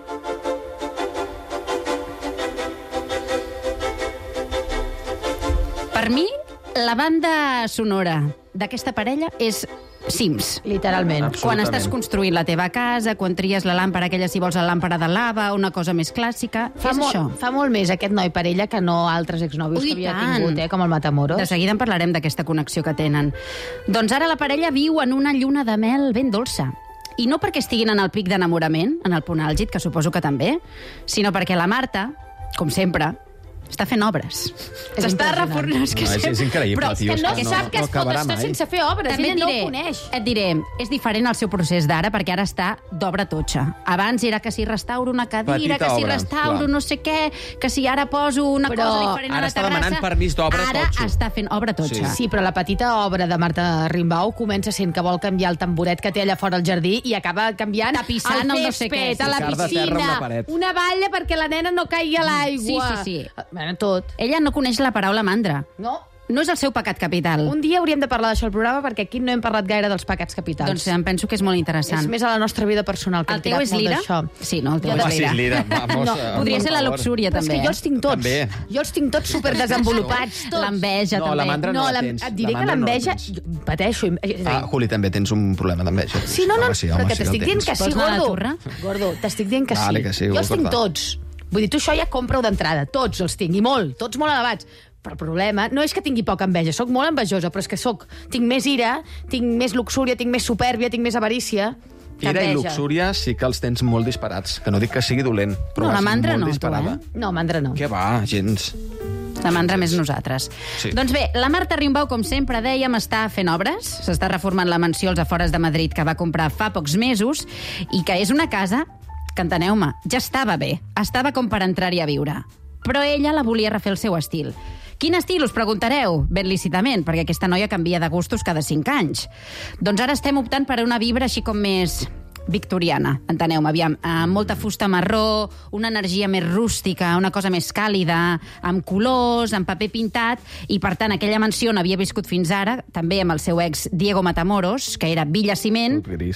Per mi, la banda sonora d'aquesta parella és Sims. Literalment. Quan estàs construint la teva casa, quan tries la làmpara aquella, si vols la làmpara de lava, una cosa més clàssica, Fa, és molt, això. fa molt més aquest noi per ella que no altres exnòvios Ui, que havia tant. tingut, eh, com el Matamoros. De seguida en parlarem d'aquesta connexió que tenen. Doncs ara la parella viu en una lluna de mel ben dolça. I no perquè estiguin en el pic d'enamorament, en el punt àlgid, que suposo que també, sinó perquè la Marta, com sempre, està fent obres. És S'està impressionant. reformant. És que No, és- sempre- és increïble, Però és tio, que és no que no- sap que no es pot acabarà estar mai. sense fer obres. També Ella et no diré, ho coneix. et diré, és diferent el seu procés d'ara, perquè ara està d'obra totxa. Abans era que si restauro una cadira, Petita que si obra, restauro clar. no sé què, que si ara poso una Però cosa diferent a ara la està terrassa... demanant permís d'obra Ara totxo. està fent obra totxa. Sí, però la petita obra de Marta Rimbau comença sent que vol canviar el tamboret que té allà fora al jardí i acaba canviant Tapissant el el no sé què, césped, a la ficar de piscina, terra una paret. una valla perquè la nena no caigui a l'aigua. Sí, sí, sí. Bueno, tot. Ella no coneix la paraula mandra. No? No és el seu pecat capital. Un dia hauríem de parlar d'això al programa perquè aquí no hem parlat gaire dels pecats capitals. Doncs em penso que és molt interessant. És més a la nostra vida personal que El hem teu tirat és molt lira? d'això. Sí, no, el teu Jo és de- Sí, lira. Lira, vamos. No, eh, Podria per ser la favor. luxúria, Però és també. que jo els tinc tots. També. Jo els tinc tots superdesenvolupats, tots. L'enveja, No, també. la mandra no la la- tens. et diré La que mandra no la l'enveja... tens. jo pateixo. és a dir, Ah, Juli, també tens un problema d'enveja. Sí, no, no, Home, sí, però home, que sí, t'estic el dient tens. que sí, Vols anar a la gordo. turra? Gordo, t'estic dient que sí. Vale, que sí, ho jo els tinc recordo. tots. Vull dir, tu això ja compra-ho d'entrada. Tots els tinc, i molt, tots molt elevats. Però el problema no és que tingui poca enveja, sóc molt envejosa, però és que sóc, tinc més ira, tinc més luxúria, tinc més supèrbia, tinc més avarícia. que Ira i enveja. luxúria sí que els tens molt disparats. Que no dic que sigui dolent, però No, la vas mandra molt no, tu, disparada. eh? No, mandra no. Què va, gens. La mandra més nosaltres. Sí. Doncs bé, la Marta Riumbau, com sempre dèiem, està fent obres. S'està reformant la mansió als afores de Madrid que va comprar fa pocs mesos i que és una casa que, enteneu-me, ja estava bé. Estava com per entrar-hi a viure. Però ella la volia refer el seu estil. Quin estil, us preguntareu? Ben lícitament, perquè aquesta noia canvia de gustos cada cinc anys. Doncs ara estem optant per una vibra així com més victoriana, enteneu-me, aviam, amb molta fusta marró, una energia més rústica, una cosa més càlida, amb colors, amb paper pintat, i per tant aquella mansió on havia viscut fins ara, també amb el seu ex Diego Matamoros, que era Villa Ciment, Gris.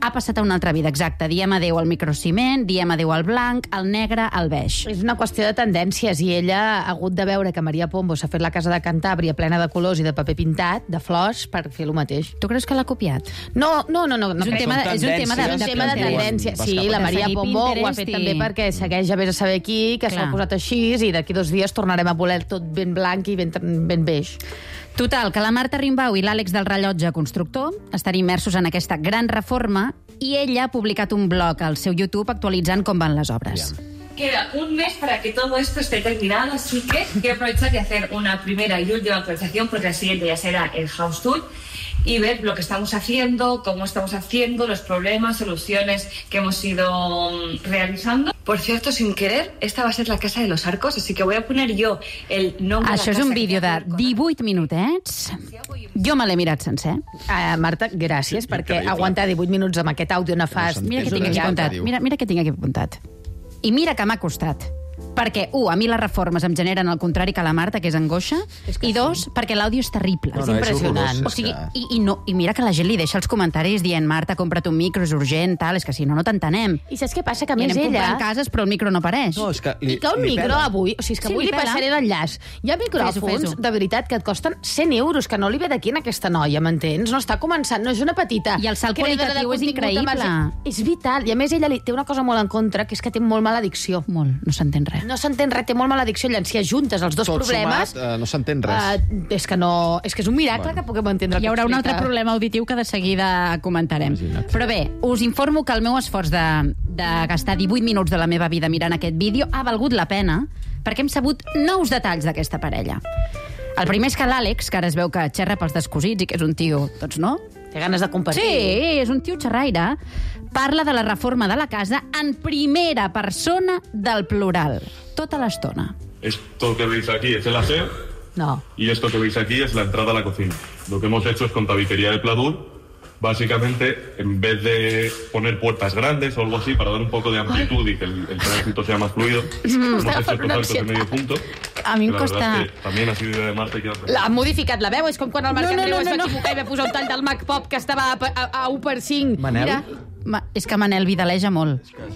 ha passat a una altra vida, exacte. Diem adéu al microciment, diem adéu al blanc, al negre, al beix. És una qüestió de tendències i ella ha hagut de veure que Maria Pombo s'ha fet la casa de Cantàbria plena de colors i de paper pintat, de flors, per fer el mateix. Tu creus que l'ha copiat? No, no, no. no, no és, un tema, és un tema de, és un tema de tendència. Sí, la Maria Pombo ho ha fet i... també perquè segueix a vés a saber qui, que s'ha posat així i d'aquí dos dies tornarem a voler tot ben blanc i ben, ben beix. Total, que la Marta Rimbau i l'Àlex del rellotge constructor estan immersos en aquesta gran reforma i ella ha publicat un blog al seu YouTube actualitzant com van les obres. Queda un mes para que todo esto esté terminado, así que quiero aprovechar y hacer una primera y última actualización, porque la siguiente ya será el house tour, y ver lo que estamos haciendo, cómo estamos haciendo, los problemas, soluciones que hemos ido realizando. Por cierto, sin querer, esta va a ser la casa de los arcos, así que voy a poner yo el nombre Això de la casa. és un vídeo de divuit minutets. Jo me l'he mirat sencer. Uh, Marta, gràcies, perquè Increïble. aguantar divuit minuts amb aquest àudio nefast... Mira què tinc aquí apuntat. Mira, mira què tinc aquí apuntat. I mira que m'ha costat. Perquè, un, a mi les reformes em generen el contrari que la Marta, que és angoixa, és que i dos, sí. perquè l'àudio és terrible. No, no, és impressionant. O sigui, i, i, no, I mira que la gent li deixa els comentaris dient Marta, compra't un micro, és urgent, tal, és que si no, no t'entenem. I saps què passa? Que a I més anem ella... comprant cases, però el micro no apareix. No, és que li, I que un micro pela. avui... O sigui, és que Sí, avui li li pela. passaré l'enllaç. Hi ha micròfons, Fes-ho, fes-ho. de veritat, que et costen cent euros, que no li ve d'aquí en aquesta noia, m'entens? No està començant, no és una petita... I el salt creadora de qualitatiu és contingut increïble. emergent. És vital. I a més ella li té una cosa molt en contra, que és que té molt mala addicció. Molt, no s'entén res. No s'entén res, té molt mala addicció. Llavors, si ajuntes els dos Tot problemes... sumat, eh, no s'entén res. Uh, és que no... És que és un miracle bueno. que puguem entendre. Hi haurà un altre problema auditiu que de seguida comentarem. Però bé, us informo que el meu esforç de, de gastar divuit minuts de la meva vida mirant aquest vídeo ha valgut la pena perquè hem sabut nous detalls d'aquesta parella. El primer és que l'Àlex, que ara es veu que xerra pels descosits i que és un tio, doncs no? Té ganes de compartir. Sí, és un tio xerraire. Parla de la reforma de la casa en primera persona del plural, tota l'estona. Esto que veis aquí es el aseo. No. Y esto que veis aquí es la entrada a la cocina. Lo que hemos hecho es con tabiquería de pladur. Básicamente, en vez de poner puertas grandes o algo así para dar un poco de amplitud y que el, el tránsito sea más fluido, hemos hecho estos arcos de medio punto. A mi em que la costa... verdad es que también ha sido idea de Marta y que La, ha modificat la veu, és com quan el Marc No, no, Andreu no, es va no, no. equivocar i va posar un tall del Mac Pop que estava a, a, a u per cinc. Manel? Mira, Ma, és que Manel vidaleja molt.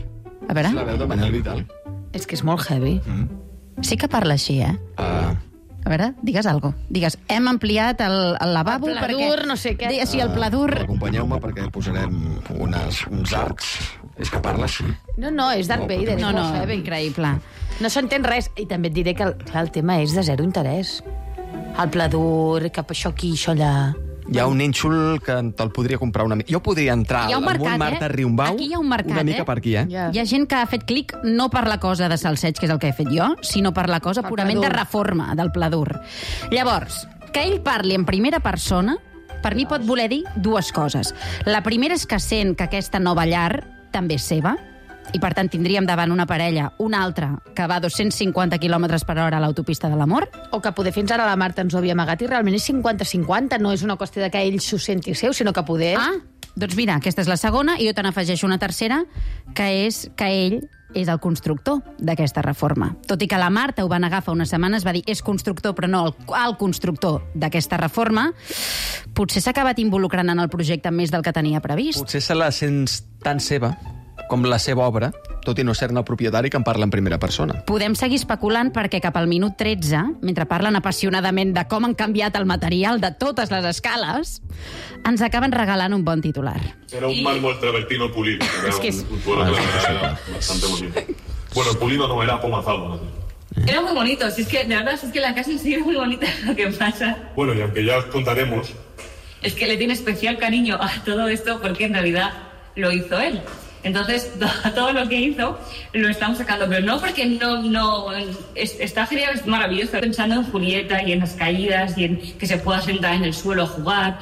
A veure... És la veu de Manel Vidal. és que és molt heavy. Mm. Sí que parla així, eh? Uh, A veure, digues alguna cosa. Digues, hem ampliat el, el lavabo El pladur, perquè... no sé què. Digues, sí, el pladur... Acompanyeu-me perquè posarem unes, uns arcs. És que parla així. No, no, és Darth Vader. No, és no, molt heavy. increïble. No s'entén res. I també et diré que el, clar, el tema és de zero interès. El pladur, cap això aquí, això allà... Hi ha un nínxol que te'l podria comprar una mica. Jo podria entrar Hi ha un al mercat, món Marta eh? Riumbau Aquí hi ha un mercat, una mica eh? per aquí, eh? Ja. Hi ha gent que ha fet clic no per la cosa de salseig, que és el que he fet jo, sinó per la cosa Pel purament de pladur. reforma, del pladur. Llavors, que ell parli en primera persona, per mi pot voler dir dues coses. La primera és que sent que aquesta nova llar també és seva, i per tant tindríem davant una parella, una altra, que va a dos-cents cinquanta quilòmetres per hora a l'autopista de l'amor. O que poder fins ara la Marta ens ho havia amagat i realment és cinquanta cinquanta, no és una qüestió de que ell s'ho senti seu, sinó que poder... Ah, doncs mira, aquesta és la segona, i jo te n'afegeixo una tercera, que és que ell és el constructor d'aquesta reforma. Tot i que la Marta ho va negar fa unes setmanes, va dir és constructor, però no el, el constructor d'aquesta reforma, potser s'ha acabat involucrant en el projecte més del que tenia previst. Potser se la sents tan seva com la seva obra, tot i no ser-ne el propietari, que en parla en primera persona. Podem seguir especulant perquè cap al minut tretze, mentre parlen apassionadament de com han canviat el material de totes les escales, ens acaben regalant un bon titular. Era un mármol travertino pulido. Que Es que era es- un, un suelo que era bastante bonito. Bueno, pulido no, era apomazado. ¿no? Era muy bonito, si es que de verdad es que la casa en sí era muy bonita. Lo que pasa Bueno, y aunque ya os contaremos, es que le tiene especial cariño a todo esto porque en realidad lo hizo él. Entonces, todo lo que hizo lo estamos sacando, pero no porque no, no es, está genial, es maravilloso. Estoy pensando en Julieta y en las caídas y en que se pueda sentar en el suelo a jugar.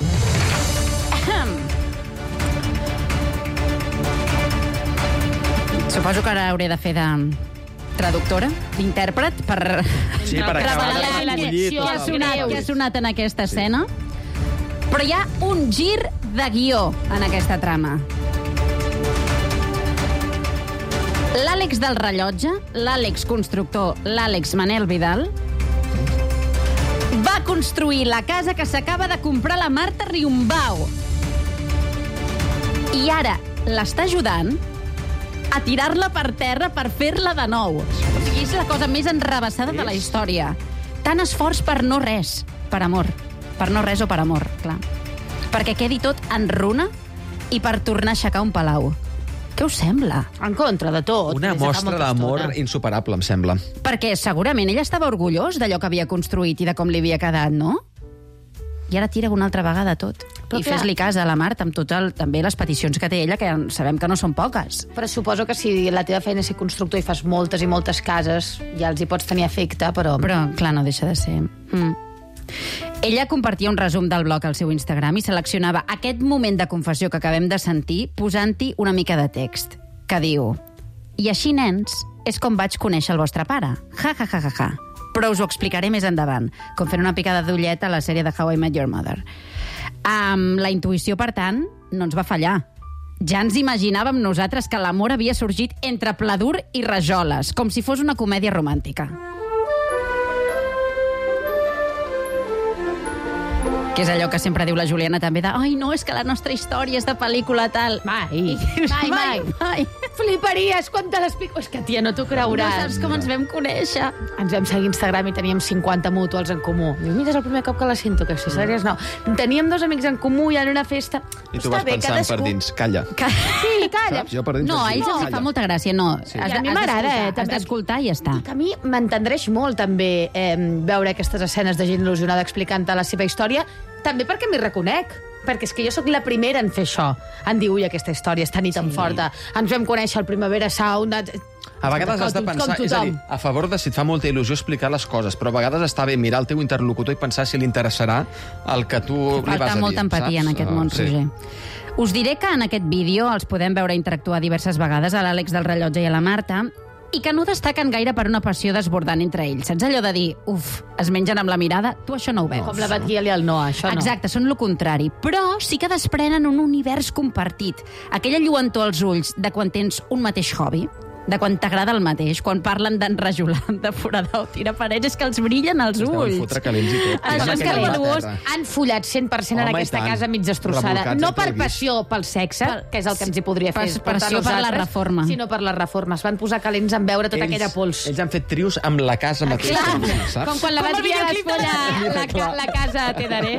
Suposo que ara hauré de fer de traductora, d'intèrpret, per... Sí, per acabar de revelar recollir què tot ha el- sonat, què ha sonat en aquesta escena. Però hi ha un gir de guió en aquesta trama. L'Àlex del rellotge, l'Àlex constructor, l'Àlex Manel Vidal, va construir la casa que s'acaba de comprar la Marta Riumbau. I ara l'està ajudant a tirar-la per terra per fer-la de nou. O sigui, és la cosa més enrabassada de la història. Tant esforç per no res, per amor. Per no res o per amor, clar. Perquè quedi tot en runa i per tornar a aixecar un palau. Què us sembla? En contra de tot. Una mostra d'amor insuperable, em sembla. Perquè segurament ell estava orgullós d'allò que havia construït i de com li havia quedat, no? I ara tira una altra vegada tot. Però I clar... fes-li cas a la Marta amb tot el, també les peticions que té ella, que sabem que no són poques. Però suposo que si la teva feina és ser constructor i fas moltes i moltes cases, ja els hi pots tenir efecte, però... Però, clar, no deixa de ser. Mm. Ella compartia un resum del blog al seu Instagram i seleccionava aquest moment de confessió que acabem de sentir posant-hi una mica de text, que diu: i així, nens, és com vaig conèixer el vostre pare. Ja, ja, ja, ja, ja. Però us ho explicaré més endavant, com fent una picada d'ullet a la sèrie de How I Met Your Mother. Um, la intuïció, per tant, no ens va fallar. Ja ens imaginàvem nosaltres que l'amor havia sorgit entre pladur i rajoles, com si fos una comèdia romàntica. Que és allò que sempre diu la Juliana també de ai, no, és que la nostra història és de pel·lícula tal. Mai, mai, mai. mai. Fliparies quan te l'explico. És que, tia, no t'ho creuràs. No saps com ens vam conèixer. Ens vam seguir a Instagram i teníem cinquanta mutuals en comú. Diu, mira, és el primer cop que la sento, que si sèries no. Teníem dos amics en comú i en una festa. I tu vas pensant cadascú... per dins, calla. Sí, calla. Saps? Jo per dins no, a ells els fa molta gràcia, no. Sí. Has, a mi m'agrada, eh? Has d'escoltar i ja està. I que a mi m'entendreix molt, també, eh, veure aquestes escenes de gent il·lusionada explicant la seva història, també perquè m'hi reconec. Perquè és que jo sóc la primera en fer això. En dir, ui, aquesta història és tan i tan sí. forta. Ens vam conèixer al Primavera Sound... A vegades has de pensar, és a dir, a favor de si et fa molta il·lusió explicar les coses, però a vegades està bé mirar el teu interlocutor i pensar si li interessarà el que tu li vas a dir. Falta molta empatia saps? en aquest món, sí. Roger. Us diré que en aquest vídeo els podem veure interactuar diverses vegades a l'Àlex del Rellotge i a la Marta, i que no destaquen gaire per una passió desbordant entre ells. Saps allò de dir, uf, es mengen amb la mirada? Tu això no ho veus. Com la Batguiel i el Noah, això no. Exacte, són lo contrari. Però sí que desprenen un univers compartit. Aquella lluentor als ulls de quan tens un mateix hobby, de quan t'agrada el mateix, quan parlen d'enrajolar, de foradar o tirar parets, és que els brillen els ulls. Fotre calents i tot. Això és que valuós. Han follat cent per cent en aquesta casa mig destrossada. No per passió pel sexe, que és el que ens hi podria fer. Per passió per la reforma. Sinó per les reformes. Van posar calents en veure tota aquella pols. Ells han fet trios amb la casa mateixa. Clar, com quan la vas dir a l'espolla la casa a Tedaré.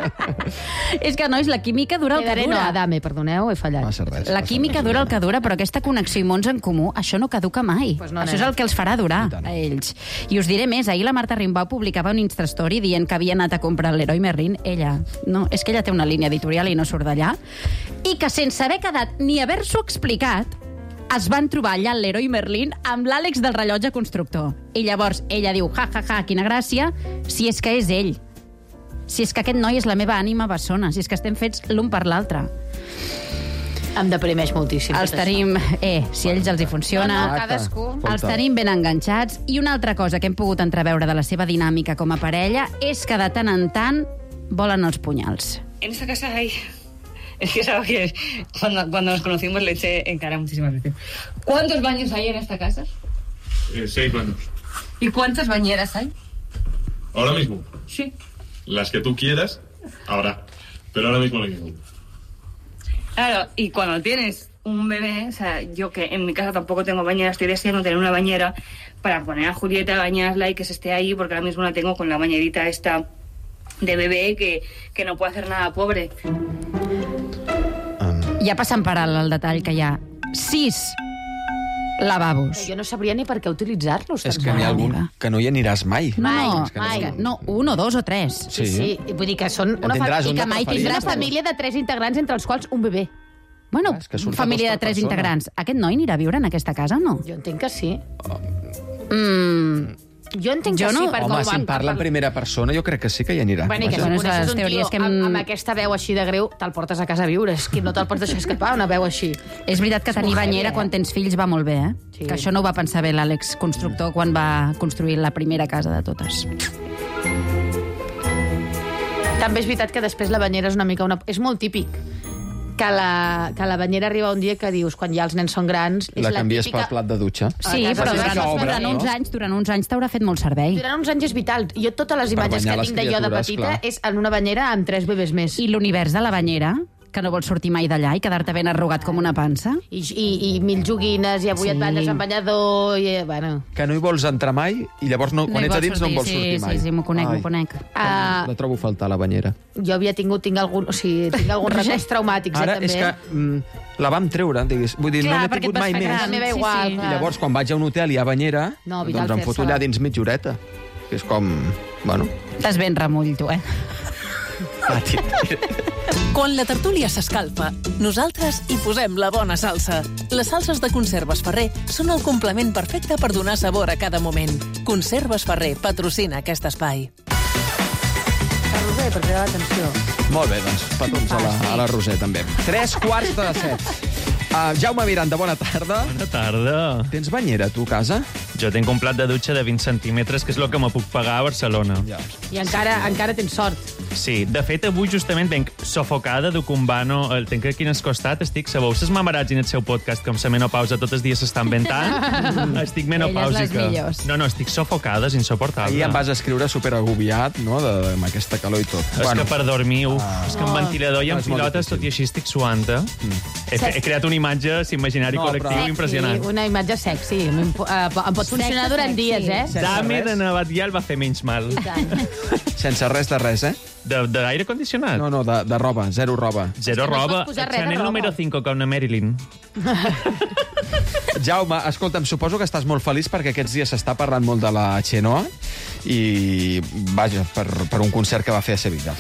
És que, nois, la química dura el que dura. No, Adame, perdoneu, he fallat. La química dura el que dura, però aquesta connexió i mons en comú, això no caduca mai. Pues no, això és el que els farà durar a ells. I us diré més, ahir la Marta Rimbaud publicava un Instastory dient que havia anat a comprar l'Heroi Merlin. Ella, no, és que ella té una línia editorial i no surt d'allà. I que sense haver quedat ni haver-s'ho explicat, es van trobar allà l'Heroi Merlin amb l'Àlex del Rellotge constructor. I llavors ella diu, ja, ja, ja, quina gràcia, si és que és ell. Si és que aquest noi és la meva ànima bessona, si és que estem fets l'un per l'altre. Em deprimeix moltíssim. Els tenim, eh, si ells els hi funciona, no, no, cadascú. Els tenim ben enganxats. I una altra cosa que hem pogut entreveure de la seva dinàmica com a parella és que de tant en tant volen els punyals. En esta casa hay... Es que sabes que cuando, cuando nos conocimos le eché en cara muchísimas veces. ¿Cuántos baños hay en esta casa? Eh, seis baños. ¿Y cuántas bañeras hay? ¿Ahora mismo? Sí. Las que tú quieras, habrá. Pero ahora mismo no hay ninguna. Claro, y cuando tienes un bebé, o sea, yo que en mi casa tampoco tengo bañera, estoy deseando tener una bañera para poner a Julieta a bañarla y que se esté ahí, porque ahora mismo la tengo con la bañerita esta de bebé que, que no puede hacer nada, pobre. Ja passant per alt el detall que hi ha sis lavabos. Jo no sabria ni per què utilitzar-los. És que n'hi ha algun que no hi aniràs mai. Mai, no, no, mai. No, un o dos o tres. Sí, sí. Vull dir que són una, fa... I que mai tindrà una família de tres integrants, entre els quals un bebè. Bueno, família de tres persona. integrants. Aquest noi anirà a viure en aquesta casa o no? Jo entenc que sí. Oh. Mm... Jo entenc jo que no. sí, perquè home, ho si en parla en primera persona, jo crec que sí que hi anirà. Bueno, i que bueno, si coneixes un teories tio que hem... amb, amb aquesta veu així de greu, te'l portes a casa a viure. És que no te'l pots deixar escapar, una veu així. És veritat que tenir banyera quan tens fills va molt bé, eh? Sí. Que això no ho va pensar bé l'Àlex constructor quan va construir la primera casa de totes. També és veritat que després la banyera és una mica una... És molt típic. Que la, que la banyera arriba un dia que dius, quan ja els nens són grans... És la la canvies típica... pel plat de dutxa. Sí, però durant, obre, durant uns anys durant uns anys t'haurà fet molt servei. Durant uns anys és vital. Jo totes les Per imatges que banyar les tinc de jo de criatures, petita clar. és en una banyera amb tres bebès més. I l'univers de la banyera, que no vols sortir mai d'allà i quedar-te ben arrugat com una pansa? I, i, i mil joguines, i avui Sí. et balles amb banyador, i... Bueno. Que no hi vols entrar mai i llavors no, quan hi ets a vols dins no en vols sí, sortir mai. Sí, sí, m'ho conec, Ai, m'ho conec. Uh, La trobo a faltar, la banyera. jo havia tingut, tinc algun, o sigui, tinc alguns records traumàtics, Ara eh, també. és que mm, la vam treure, diguis. Vull dir, Clar, no n'he perquè et tingut vas mai fer més. gran. A mi va Sí, igual, sí. clar. I llavors, quan vaig a un hotel i hi ha banyera, No, vital doncs em foto fer-se-la. allà dins mitja horeta. Que és com... Bueno... Estàs ben remull, tu, eh? Quan la tertúlia s'escalfa, nosaltres hi posem la bona salsa. Les salses de Conserves Ferrer són el complement perfecte per donar sabor a cada moment. Conserves Ferrer patrocina aquest espai. Roser, per cridar l'atenció. Molt bé, doncs, petons a la, a la Roser, també. Tres quarts de set. Uh, Jaume Miranda, bona tarda. Bona tarda. Tens banyera, tu, a casa? Jo tinc un plat de dutxa de vint centímetres, que és el que me puc pagar a Barcelona. Ja. I encara, encara tens sort. Sí, de fet, avui justament venc sofocada de cumbano. El tenc aquí en el costat, estic, sabeu, ses mamarats en el seu podcast, com la menopausa tots els dies s'estan ventant. Estic menopàusica. Elles les millors. No, no, estic sofocada, és insuportable. Ahir em vas escriure superagobiat, no?, de, de, amb aquesta calor i tot. És que per dormir, uf, Ah. és que amb ventilador i No, amb és molt pilotes, tot i així estic suant. Mm. He, he creat una imatge imaginari No, col·lectiu però- impressionant. Sí, una imatge sexy. Em, po- eh, em pot funcionar durant dies, eh? Dame de Navatial va fer menys mal. Sense res de res, eh? De- D'aire condicionat? No, no, de, de roba, zero roba. Zero És que no es pot roba. posar res de Chanel roba. número cinco, com la Marilyn. Jaume, escolta'm, suposo que estàs molt feliç perquè aquests dies s'està parlant molt de la Xenoa i, vaja, per, per un concert que va fer a Sevilla.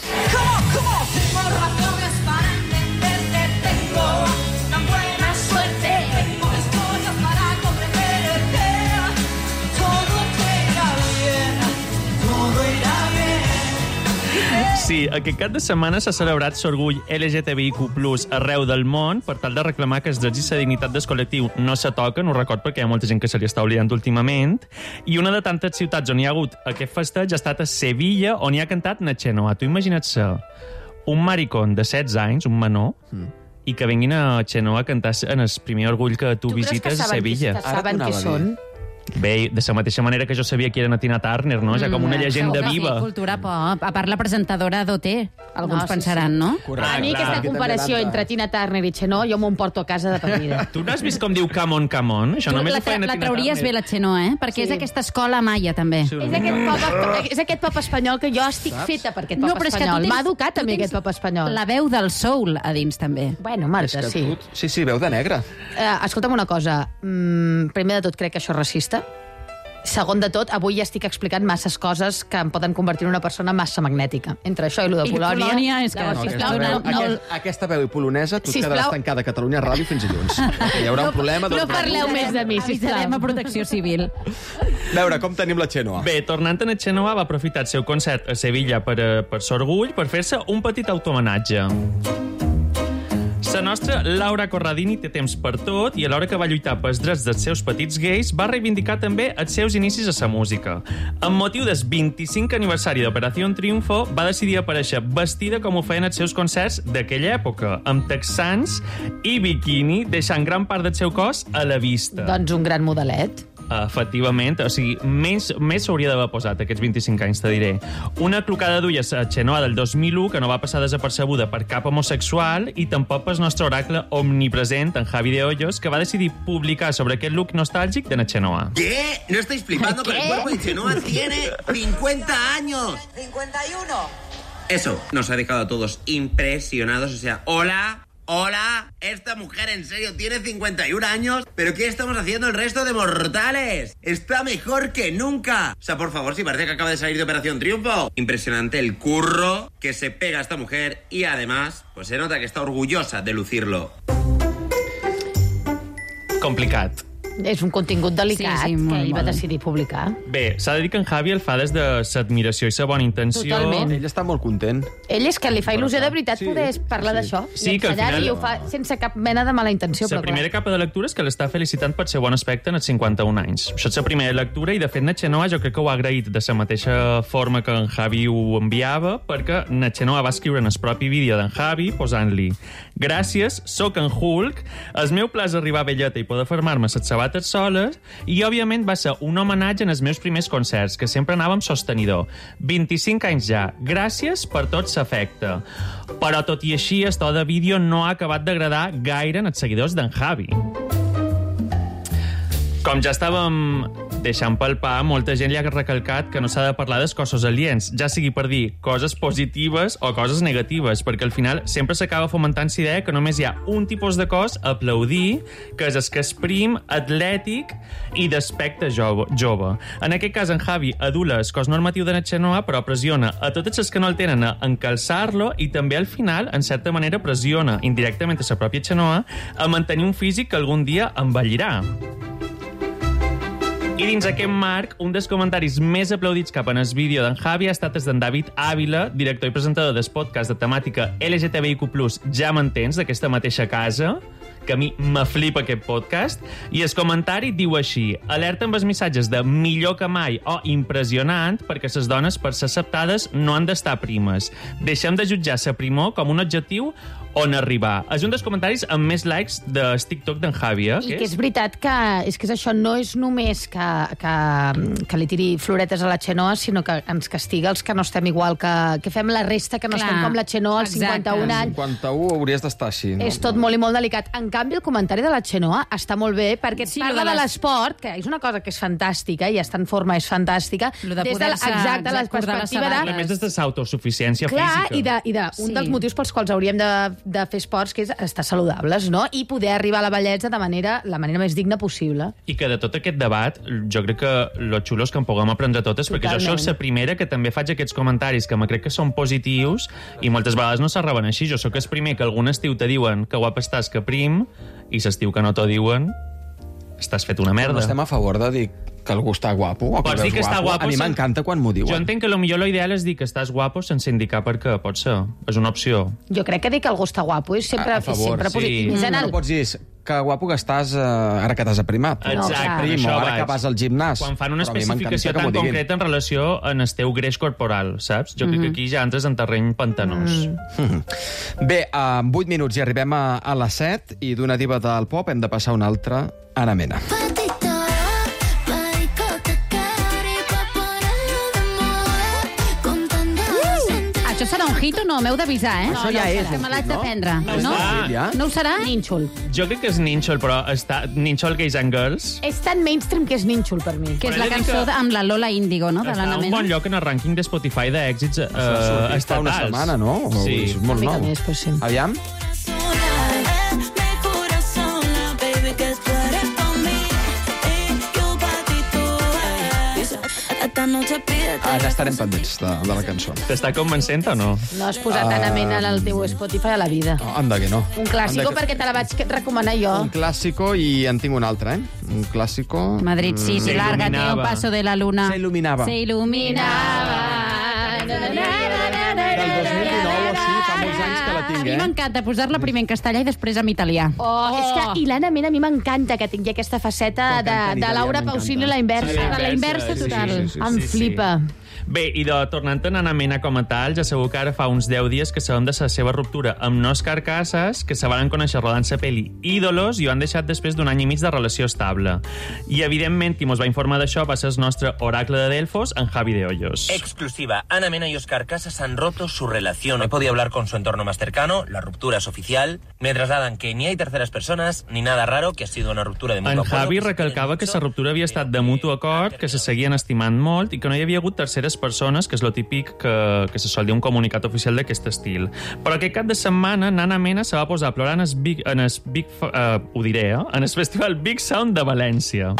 Sí, aquest cap de setmana s'ha celebrat l'orgull L G T B I Q plus, arreu del món per tal de reclamar que els drets i la dignitat del col·lectiu no se toquen, ho record perquè hi ha molta gent que se li està oblidant últimament, i una de tantes ciutats on hi ha hagut aquest festeig ha estat a Sevilla, on hi ha cantat na Xenoa. Tu imagina't ser un maricón de setze anys, un menor, mm. i que venguin a Xenoa a cantar en el primer orgull que tu, Tu creus que visites a saben Sevilla. qui- que saben qui són? Bé, de la mateixa manera que jo sabia qui era na Tina Turner, no? Ja com una llegenda Segur que viva. Sí, cultura pop. A part, la presentadora d'O T, alguns No, sí, pensaran, sí. no? A mi aquesta comparació entre Tina Turner i Xenó, jo m'ho emporto a casa de per vida. Tu no has vist com diu Come on, come on? Això Tu només la, ho feien a la Tina trauries Turner. bé, la Xenó, eh? Perquè Sí. és aquesta escola maia, també. Sí. És aquest, pop, és aquest pop espanyol que jo estic Saps? feta per aquest No, pop però és que tu espanyol. tens- M'ha educat tu a mi tens aquest pop espanyol. La veu del soul a dins, també. Bueno, És Marta, que sí. tu... Sí, sí, veu de negre. Uh, escolta'm una cosa. Mm, primer de tot, crec que això és racista. Segon de tot, avui ja estic explicant masses coses que em poden convertir en una persona massa magnètica. Entre això i lo de I Polònia... Polònia és que- llavors, No, sisplau, aquesta, veu, no, no, aquest, aquesta veu i polonesa, tu et Sisplau. quedaràs tancada a Catalunya Ràdio fins dilluns. Hi haurà un problema... no doncs- parleu més de mi, Avisarem sisplau. a Protecció Civil. A veure, com tenim la Xenoa? Bé, tornant a Xenoa va aprofitar el seu concert a Sevilla per, eh, per s'orgull per fer-se un petit automenatge. La nostra Laura Corradini té temps per tot i a l'hora que va lluitar pels drets dels seus petits gais va reivindicar també els seus inicis a la música. Amb motiu del vint-i-cinquè aniversari d'Operació Triunfo va decidir aparèixer vestida com ho feien els seus concerts d'aquella època, amb texans i biquini, deixant gran part del seu cos a la vista. Doncs un gran modelet. Efectivament, o sigui, més, més s'hauria d'haver posat aquests vint-i-cinc anys, te diré. Una clocada d'ulles a Xenoa del dos mil u que no va passar desapercebuda per cap homosexual i tampoc pel nostre oracle omnipresent, en Javi de Hoyos, que va decidir publicar sobre aquest look nostàlgic de na Xenoa. ¿Qué? ¿No estáis flipando que el cuerpo de Xenoa tiene cincuenta años? cincuenta y uno. Eso, nos ha dejado a todos impresionados. O sea, hola, hola, esta mujer en serio tiene cincuenta y un años. ¿Pero qué estamos haciendo el resto de mortales? Está mejor que nunca. O sea, por favor, si parece que acaba de salir de Operación Triunfo. Impresionante el curro que se pega a esta mujer y además, pues se nota que está orgullosa de lucirlo. Complicat. És un contingut delicat Sí, sí, molt, que ell va molt. decidir publicar. Bé, s'ha de dir que en Javi el fa des de l'admiració i la bona intenció. Totalment. Ell està molt content. Ell és que li fa il·lusió de veritat Sí, poder parlar sí. d'això Sí, i que al ensenyar-hi, final- i ho fa sense cap mena de mala intenció. La però primera clar. capa de lectura és que l'està felicitant per ser bon aspecte en els cinquanta-un anys. Això és la primera lectura i, de fet, na Xenoa jo crec que ho ha agraït de la mateixa forma que en Javi ho enviava, perquè na Xenoa va escriure en el propi vídeo d'en Javi posant-li: gràcies, sóc en Hulk, el meu pla és arribar a velleta i poder fermar-me les sabates quatre soles, i, òbviament, va ser un homenatge en els meus primers concerts, que sempre anàvem sostenidor. vint-i-cinc anys ja. Gràcies per tot s'afecte. Però, tot i així, el to de vídeo no ha acabat d'agradar gaire en els seguidors d'en Javi. Com ja estàvem deixant palpar, molta gent li ha recalcat que no s'ha de parlar dels cossos aliens, ja sigui per dir coses positives o coses negatives, perquè al final sempre s'acaba fomentant la idea que només hi ha un tipus de cos a aplaudir, que és el que és prim, atlètic i d'aspecte jove. En aquest cas, en Javi adula el cos normatiu de na Xenoa, però pressiona a tots els que no el tenen a encalçar-lo, i també al final, en certa manera, pressiona indirectament a la pròpia Xenoa a mantenir un físic que algun dia envellirà. I dins aquest marc, un dels comentaris més aplaudits cap en el vídeo d'en Javi ha estat el d'en David Ávila, director i presentador del podcast de temàtica L G T B I Q plus, ja m'entens, d'aquesta mateixa casa, que a mi me flipa aquest podcast, i el comentari diu així: alerta amb els missatges de millor que mai o impressionant, perquè les dones, per ser acceptades, no han d'estar primes. Deixem de jutjar la primor com un objectiu on arribar. És un dels comentaris amb més likes del TikTok d'en Javi, eh? I que és veritat que és que és això, no és només que, que, que li tiri floretes a la Xenoa, sinó que ens castiga els que no estem igual, que, que fem la resta, que no Clar, estem com la Xenoa als cinquanta-un anys. cinquanta-u hauries d'estar així. No? És tot molt i molt delicat. En canvi, el comentari de la Xenoa està molt bé, perquè Sí, parla lo de de les- l'esport, que és una cosa que és fantàstica, i està en forma, és fantàstica, Lo de des de la, poder-se exacte, la acordar les perspectiva de... sabades. A més, des de l'autosuficiència Clar, física. i de, i de un Sí. dels motius pels quals hauríem de, de fer esports, que és estar saludables, no? I poder arribar a la bellesa de manera, la manera més digna possible. I que de tot aquest debat, jo crec que lo xulo és que en puguem aprendre totes, perquè jo Totalment. soc la primera que també faig aquests comentaris que me crec que són positius i moltes vegades no s'arreben així. Jo sóc el primer que algun estiu te diuen que guapa estàs, que prim, i l'estiu que no t'ho diuen, estàs fet una No merda. estem a favor de dir que algú està guapo o que Pots dir veus que està guapo A mi sen- m'encanta quan m'ho diuen. Jo entenc que potser lo ideal és dir que estàs guapo sense indicar per què, pot ser. És una opció. Jo crec que dir que algú està guapo és sempre, A- a favor, sempre sí. positiu. Més No, en no el... pots dir que guapo que estàs eh, ara que t'has aprimat. Exacte, No, prim, això o ara vaig. que vas al gimnàs. Quan fan una Però a mi especificació m'encanta que tan m'ho diguin. concreta en relació en el teu greix corporal, saps? Jo crec que aquí ja entres en terreny pantanós. Bé, en vuit minuts i arribem a, a les set, i d'una diva del pop hem de passar a una altra, Ana Mena. Això serà un hit o no? M'heu d'avisar, eh? Això ja no, és que un me l'haig hit, de no? prendre. No No? està. Ja? No ho serà? Nínxol. Jo crec que és Ninxol, però està Ninxol Gays and Girls. És tan mainstream que és nínxol per mi. Que és Però la he de dir cançó que- de, amb la Lola Índigo, no? De Està l'Anna a un Mena. bon lloc en el rànquing de Spotify d'èxits eh, Això ha sortit fa una estatals. setmana, no? O Sí. És molt Una mica nou. més, però sí. Aviam. Ara estarem pendents de, de la cançó. T'està convencent o no? No has posat Ah. Ana Mena en el teu Spotify a la vida. Oh, anda que no. Un clàssico Anda que- perquè te la vaig recomanar jo. Un clàssico, i en tinc un altre, eh? Un clàssico... Madrid, sí, sí, Se lárgate, iluminaba. un paso de la luna. Se iluminava. Se iluminava. Del dos mil dinou o així, fa molts anys que la A tinc, mi eh? m'encanta posar-la primer en castellà i després en italià. Oh, és que, i l'Anna Mena a mi m'encanta que tingui aquesta faceta Quan de, canta en de italià, Laura m'encanta. Pausini a la inversa. Sí, A la inversa sí, total. sí, sí, sí, Em sí, sí. flipa. Bé, i de, tornant a Ana Mena com a tal, ja segur que ara fa uns deu dies que sabem de la seva ruptura amb Òscar Casas, que se van conèixer rodant la pel·li Ídolos i ho han deixat després d'un any i mig de relació estable. I, evidentment, qui mos va informar d'això va ser el nostre oracle de Delfos, en Javi de Hoyos. Exclusiva. Ana Mena y Óscar Casas han roto su relación. He podido hablar con su entorno más cercano. La ruptura es oficial. Me trasladan que ni hay terceras personas ni nada raro, que ha sido una ruptura de mutuo En acuerdo. Javi recalcava que la ruptura havia estat de mutu acord, que se seguien estimant molt i que no hi havia hagut terceres persones, que és lo típic que, que se sol dir un comunicat oficial d'aquest estil. Però aquest cap de setmana, Nana Mena se va posar a plorar en el Big, en el Big uh, ho diré, eh? en el festival Big Sound de València.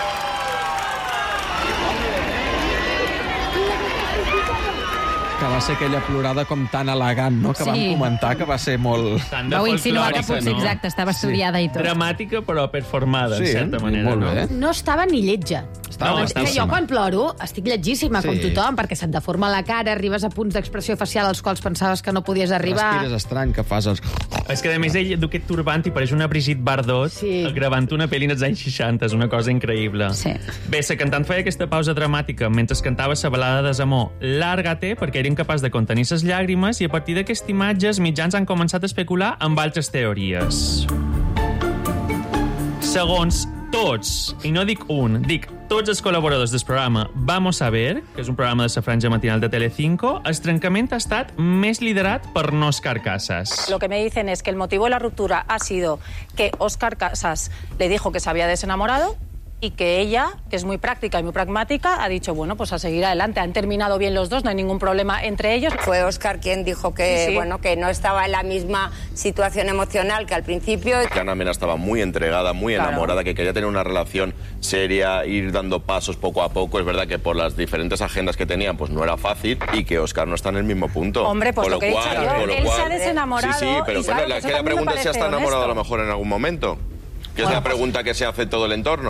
Que va ser aquella plorada com tan elegant, no? Que Sí. vam comentar que va ser molt... Tant de Vau insinuar que folclòrica, potser, no? exacte, estava estudiada i tot. Dramàtica, però performada, Sí, en certa manera. molt no? bé. No estava ni lletja. Estava No, bastant que jo sana. quan ploro estic lletgíssima, Sí. com tothom, perquè se't deforma la cara, arribes a punts d'expressió facial als quals pensaves que no podies arribar. Respires estrany, que fas els... És que, a més, ell du aquest turbant i pareix una Brigitte Bardot Sí. gravant una pel·li als anys seixanta. És una cosa increïble. Sí. Bé, la cantant feia aquesta pausa dramàtica mentre cantava la balada de desamor Lárgate, perquè era incapaç de contenir les llàgrimes, i a partir d'aquesta imatge els mitjans han començat a especular amb altres teories. Segons tots, i no dic un, dic tots els col·laboradors del programa Vamos a Ver, que és un programa de la franja matinal de Telecinco, el trencament ha estat més liderat per Óscar Casas. Lo que me dicen es que el motivo de la ruptura ha sido que Óscar Casas le dijo que se había desenamorado y que ella, que es muy práctica y muy pragmática, ha dicho, bueno, pues a seguir adelante. Han terminado bien los dos, no hay ningún problema entre ellos. Fue Óscar quien dijo que, sí, sí. bueno, que no estaba en la misma situación emocional que al principio. Que Ana Mena estaba muy entregada, muy Claro. enamorada, que quería tener una relación seria, ir dando pasos poco a poco. Es verdad que por las diferentes agendas que tenían, pues no era fácil, y que Óscar no está en el mismo punto. Hombre, pues Con lo que he dicho yo, con lo él se cual- ha desenamorado Sí, sí, pero y bueno, claro, la, eso que la también me pregunta es si parece está enamorado a honesto. lo mejor en algún momento. Que es la pregunta que se hace todo el entorno.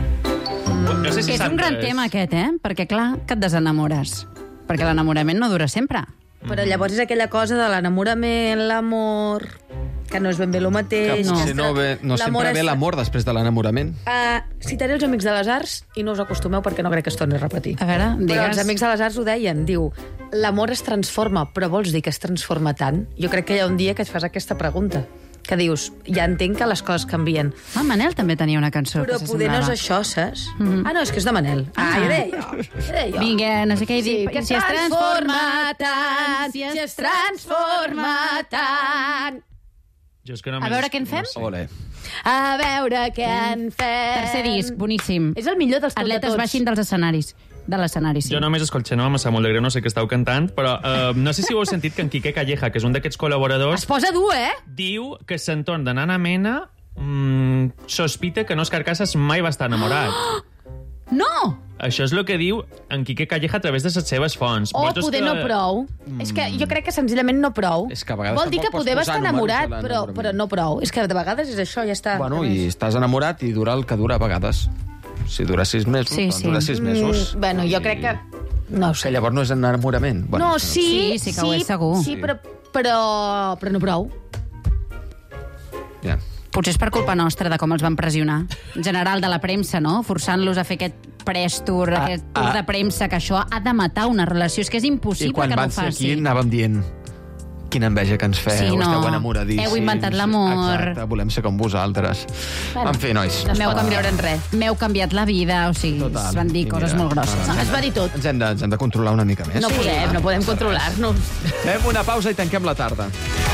No sé si és un gran tema aquest, eh? Perquè, clar, que et desenamores. Perquè l'enamorament no dura sempre. Però llavors és aquella cosa de l'enamorament, l'amor, que no és ben bé el mateix. Que que potser està- no, ve, no sempre l'amor ve és- l'amor després de l'enamorament. Uh, citaré els Amics de les Arts i no us acostumeu perquè no crec que es torni a repetir. A veure, Però digues. els Amics de les Arts ho deien, diu, l'amor es transforma, però vols dir que es transforma tant? Jo crec que hi ha un dia que et fas aquesta pregunta, que dius, ja entenc que les coses canvien. Ah, Manel també tenia una cançó Però que poder no és s'assemblava. això, saps? Mhm. Ah, no, és que és de Manel. Ah, Ah. ja deia jo. Ja deia jo. Vinga, no sé què he dit. Sí, que es Si es transforma tant, si es transforma tant. Jo és que no A veure què en fem? Ole. A veure què en fem. Tercer disc, boníssim. És el millor dels tot de Atletes tots. baixin dels escenaris. De l'escenari, sí. Jo només escolxeneu, em sap molt de greu, no sé què esteu cantant, però eh, no sé si ho heu sentit que en Quique Calleja, que és un d'aquests col·laboradors... Es posa dur, eh? Diu que s'entorn de Nana Mena mmm, sospita que Óscar Casas mai va estar enamorat. No! Això és el que diu en Quique Calleja a través de les seves fonts. O Vosaltres poder que- no prou. Mm. És que jo crec que senzillament no prou. És que a vegades Vol dir que tampoc pots poder va posar estar números enamorat, a però, l'enamorament. però no prou. És que de vegades és això, ja està. Bueno, i estàs enamorat i dura el que dura a vegades. Si dura sis mesos, Sí, doncs sí. dura sis mesos. Mm, bueno, jo crec que... No ho sé. Que llavors no és enamorament. Bueno, no, sí, Sí, sí que ho és, segur. Sí, però, però, però no prou. Ja. Potser és per culpa nostra de com els van pressionar. En general, de la premsa, no? Forçant-los a fer aquest press tour, ah, aquest tour ah. de premsa, que això ha de matar una relació. És que és impossible I quan que no van ho ser faci. aquí anàvem dient quina enveja que ens feu, Sí, no. esteu enamoradíssims. Heu inventat l'amor. Exacte, volem ser com vosaltres. Bueno, en fi, nois. M'heu Ah, canviat en res. M'heu canviat la vida, o sigui, Total. es van dir I coses mira, molt grosses. ara Es va dir tot. Ens hem de, ens hem de controlar una mica més. No podem, no podem controlar-nos. Fem una pausa i tanquem la tarda.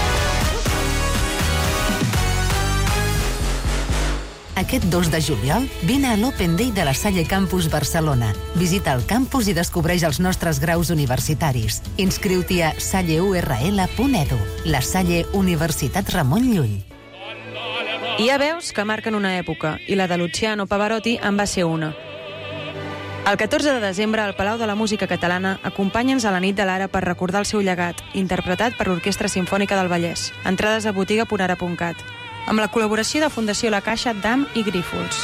Aquest dos de juliol vine a l'Open Day de la Salle Campus Barcelona. Visita el campus i descobreix els nostres graus universitaris. Inscriu-t'hi a salle u erre ele punt edu. La Salle Universitat Ramon Llull. Hi ha veus que marquen una època, i la de Luciano Pavarotti en va ser una. El catorze de desembre, al Palau de la Música Catalana, acompanya'ns a la nit de l'Ara per recordar el seu llegat, interpretat per l'Orquestra Simfònica del Vallès. Entrades a botiga punt ara punt cat. Amb la col·laboració de Fundació La Caixa, D A M i Grífols.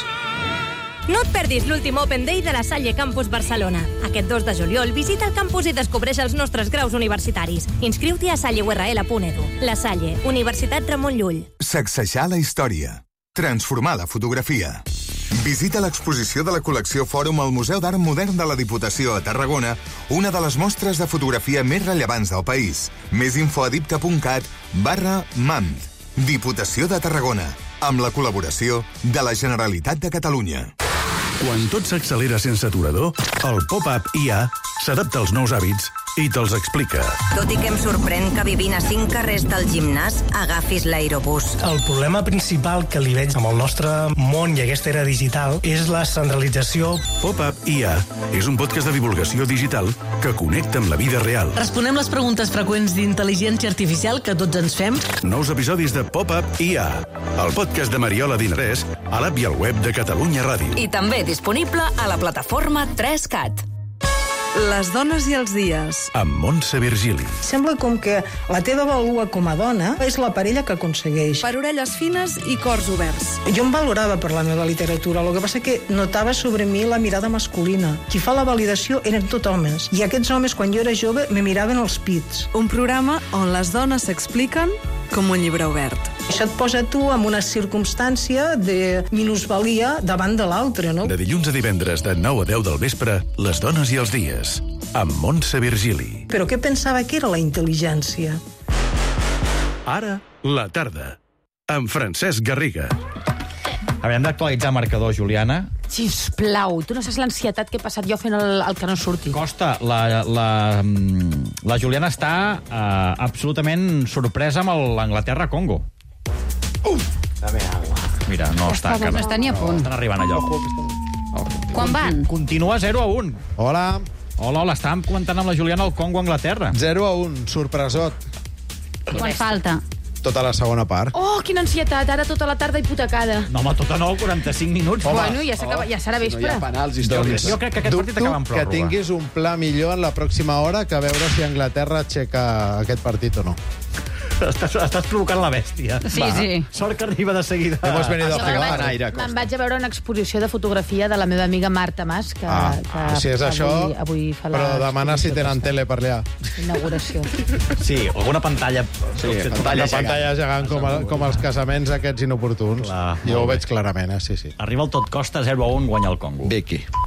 No et perdis l'últim Open Day de la Salle Campus Barcelona. Aquest dos de juliol visita el campus i descobreix els nostres graus universitaris. Inscriu-t'hi a salle u erre ele punt edu. La Salle, Universitat Ramon Llull. Sacsejar la història. Transformar la fotografia. Visita l'exposició de la col·lecció Fòrum al Museu d'Art Modern de la Diputació a Tarragona, una de les mostres de fotografia més rellevants del país. Més info a dipta punt cat barra mam. Diputació de Tarragona, amb la col·laboració de la Generalitat de Catalunya. Quan tot s'accelera sense aturador, el pop-up I A s'adapta als nous hàbits i te'ls explica. Tot i que em sorprèn que vivint a cinc carrers del gimnàs agafis l'aerobús. El problema principal que li veig amb el nostre món i aquesta era digital és la centralització. Pop-up I A és un podcast de divulgació digital que connecta amb la vida real. Responem les preguntes freqüents d'intel·ligència artificial que tots ens fem. Nous episodis de Pop-up I A, el podcast de Mariola Dinarès, a l'app i al web de Catalunya Ràdio. I també disponible a la plataforma tres cat. Les dones i els dies. Amb Montse Virgili. Sembla com que la teva vàlua com a dona és la parella que aconsegueix. Per orelles fines i cors oberts. Jo em valorava per la meva literatura, el que passa que notava sobre mi la mirada masculina. Qui fa la validació eren tot homes, i aquests homes, quan jo era jove, me miraven els pits. Un programa on les dones s'expliquen com un llibre obert. Això et posa tu en una circumstància de minusvalia davant de l'altre, no? De dilluns a divendres de nou a deu del vespre, Les dones i els dies, amb Montse Virgili. Però què pensava que era la intel·ligència? Ara, la tarda, amb Francesc Garriga. Haurem d'actualitzar marcador, Juliana. Sisplau, tu no saps l'ansietat que he passat jo fent el, el que no surti. Costa, la, la, la Juliana està uh, absolutament sorpresa amb l'Anglaterra-Congo. Uf! Dame agua. Mira, no està, està, no està ni a punt. Estan arribant a lloc. Quan van? Continua zero a un. Hola. Hola, hola, estàvem comentant amb la Juliana el Congo-Anglaterra. zero a un, sorpresot. Quan falta? Tota la segona part. Oh, quina ansietat, ara tota la tarda hipotecada. No, home, tota no, quaranta-cinc minuts. Home. Bueno, ja, oh. ja serà vespre. No hi ha penals històrics. Jo crec que aquest partit acaba en pròrroga. Que tinguis un pla millor en la pròxima hora que veure si Anglaterra aixeca aquest partit o no. Estàs, estàs provocant la bèstia. Sí, Va. sí. Sort que arriba de seguida. Hemos venido a fregar. Me'n vaig a veure una exposició de fotografia de la meva amiga Marta Mas, que, ah, que si és això, avui, avui fa la... Però demana si tenen tele per allà. Inauguració. Sí, alguna pantalla... Sí, pantalla, pantalla gegant com, el, com els casaments aquests inoportuns. Clar, jo ho veig clarament, eh? Sí, sí. Arriba el tot costa, zero a un, guanya el Congo. Vicky.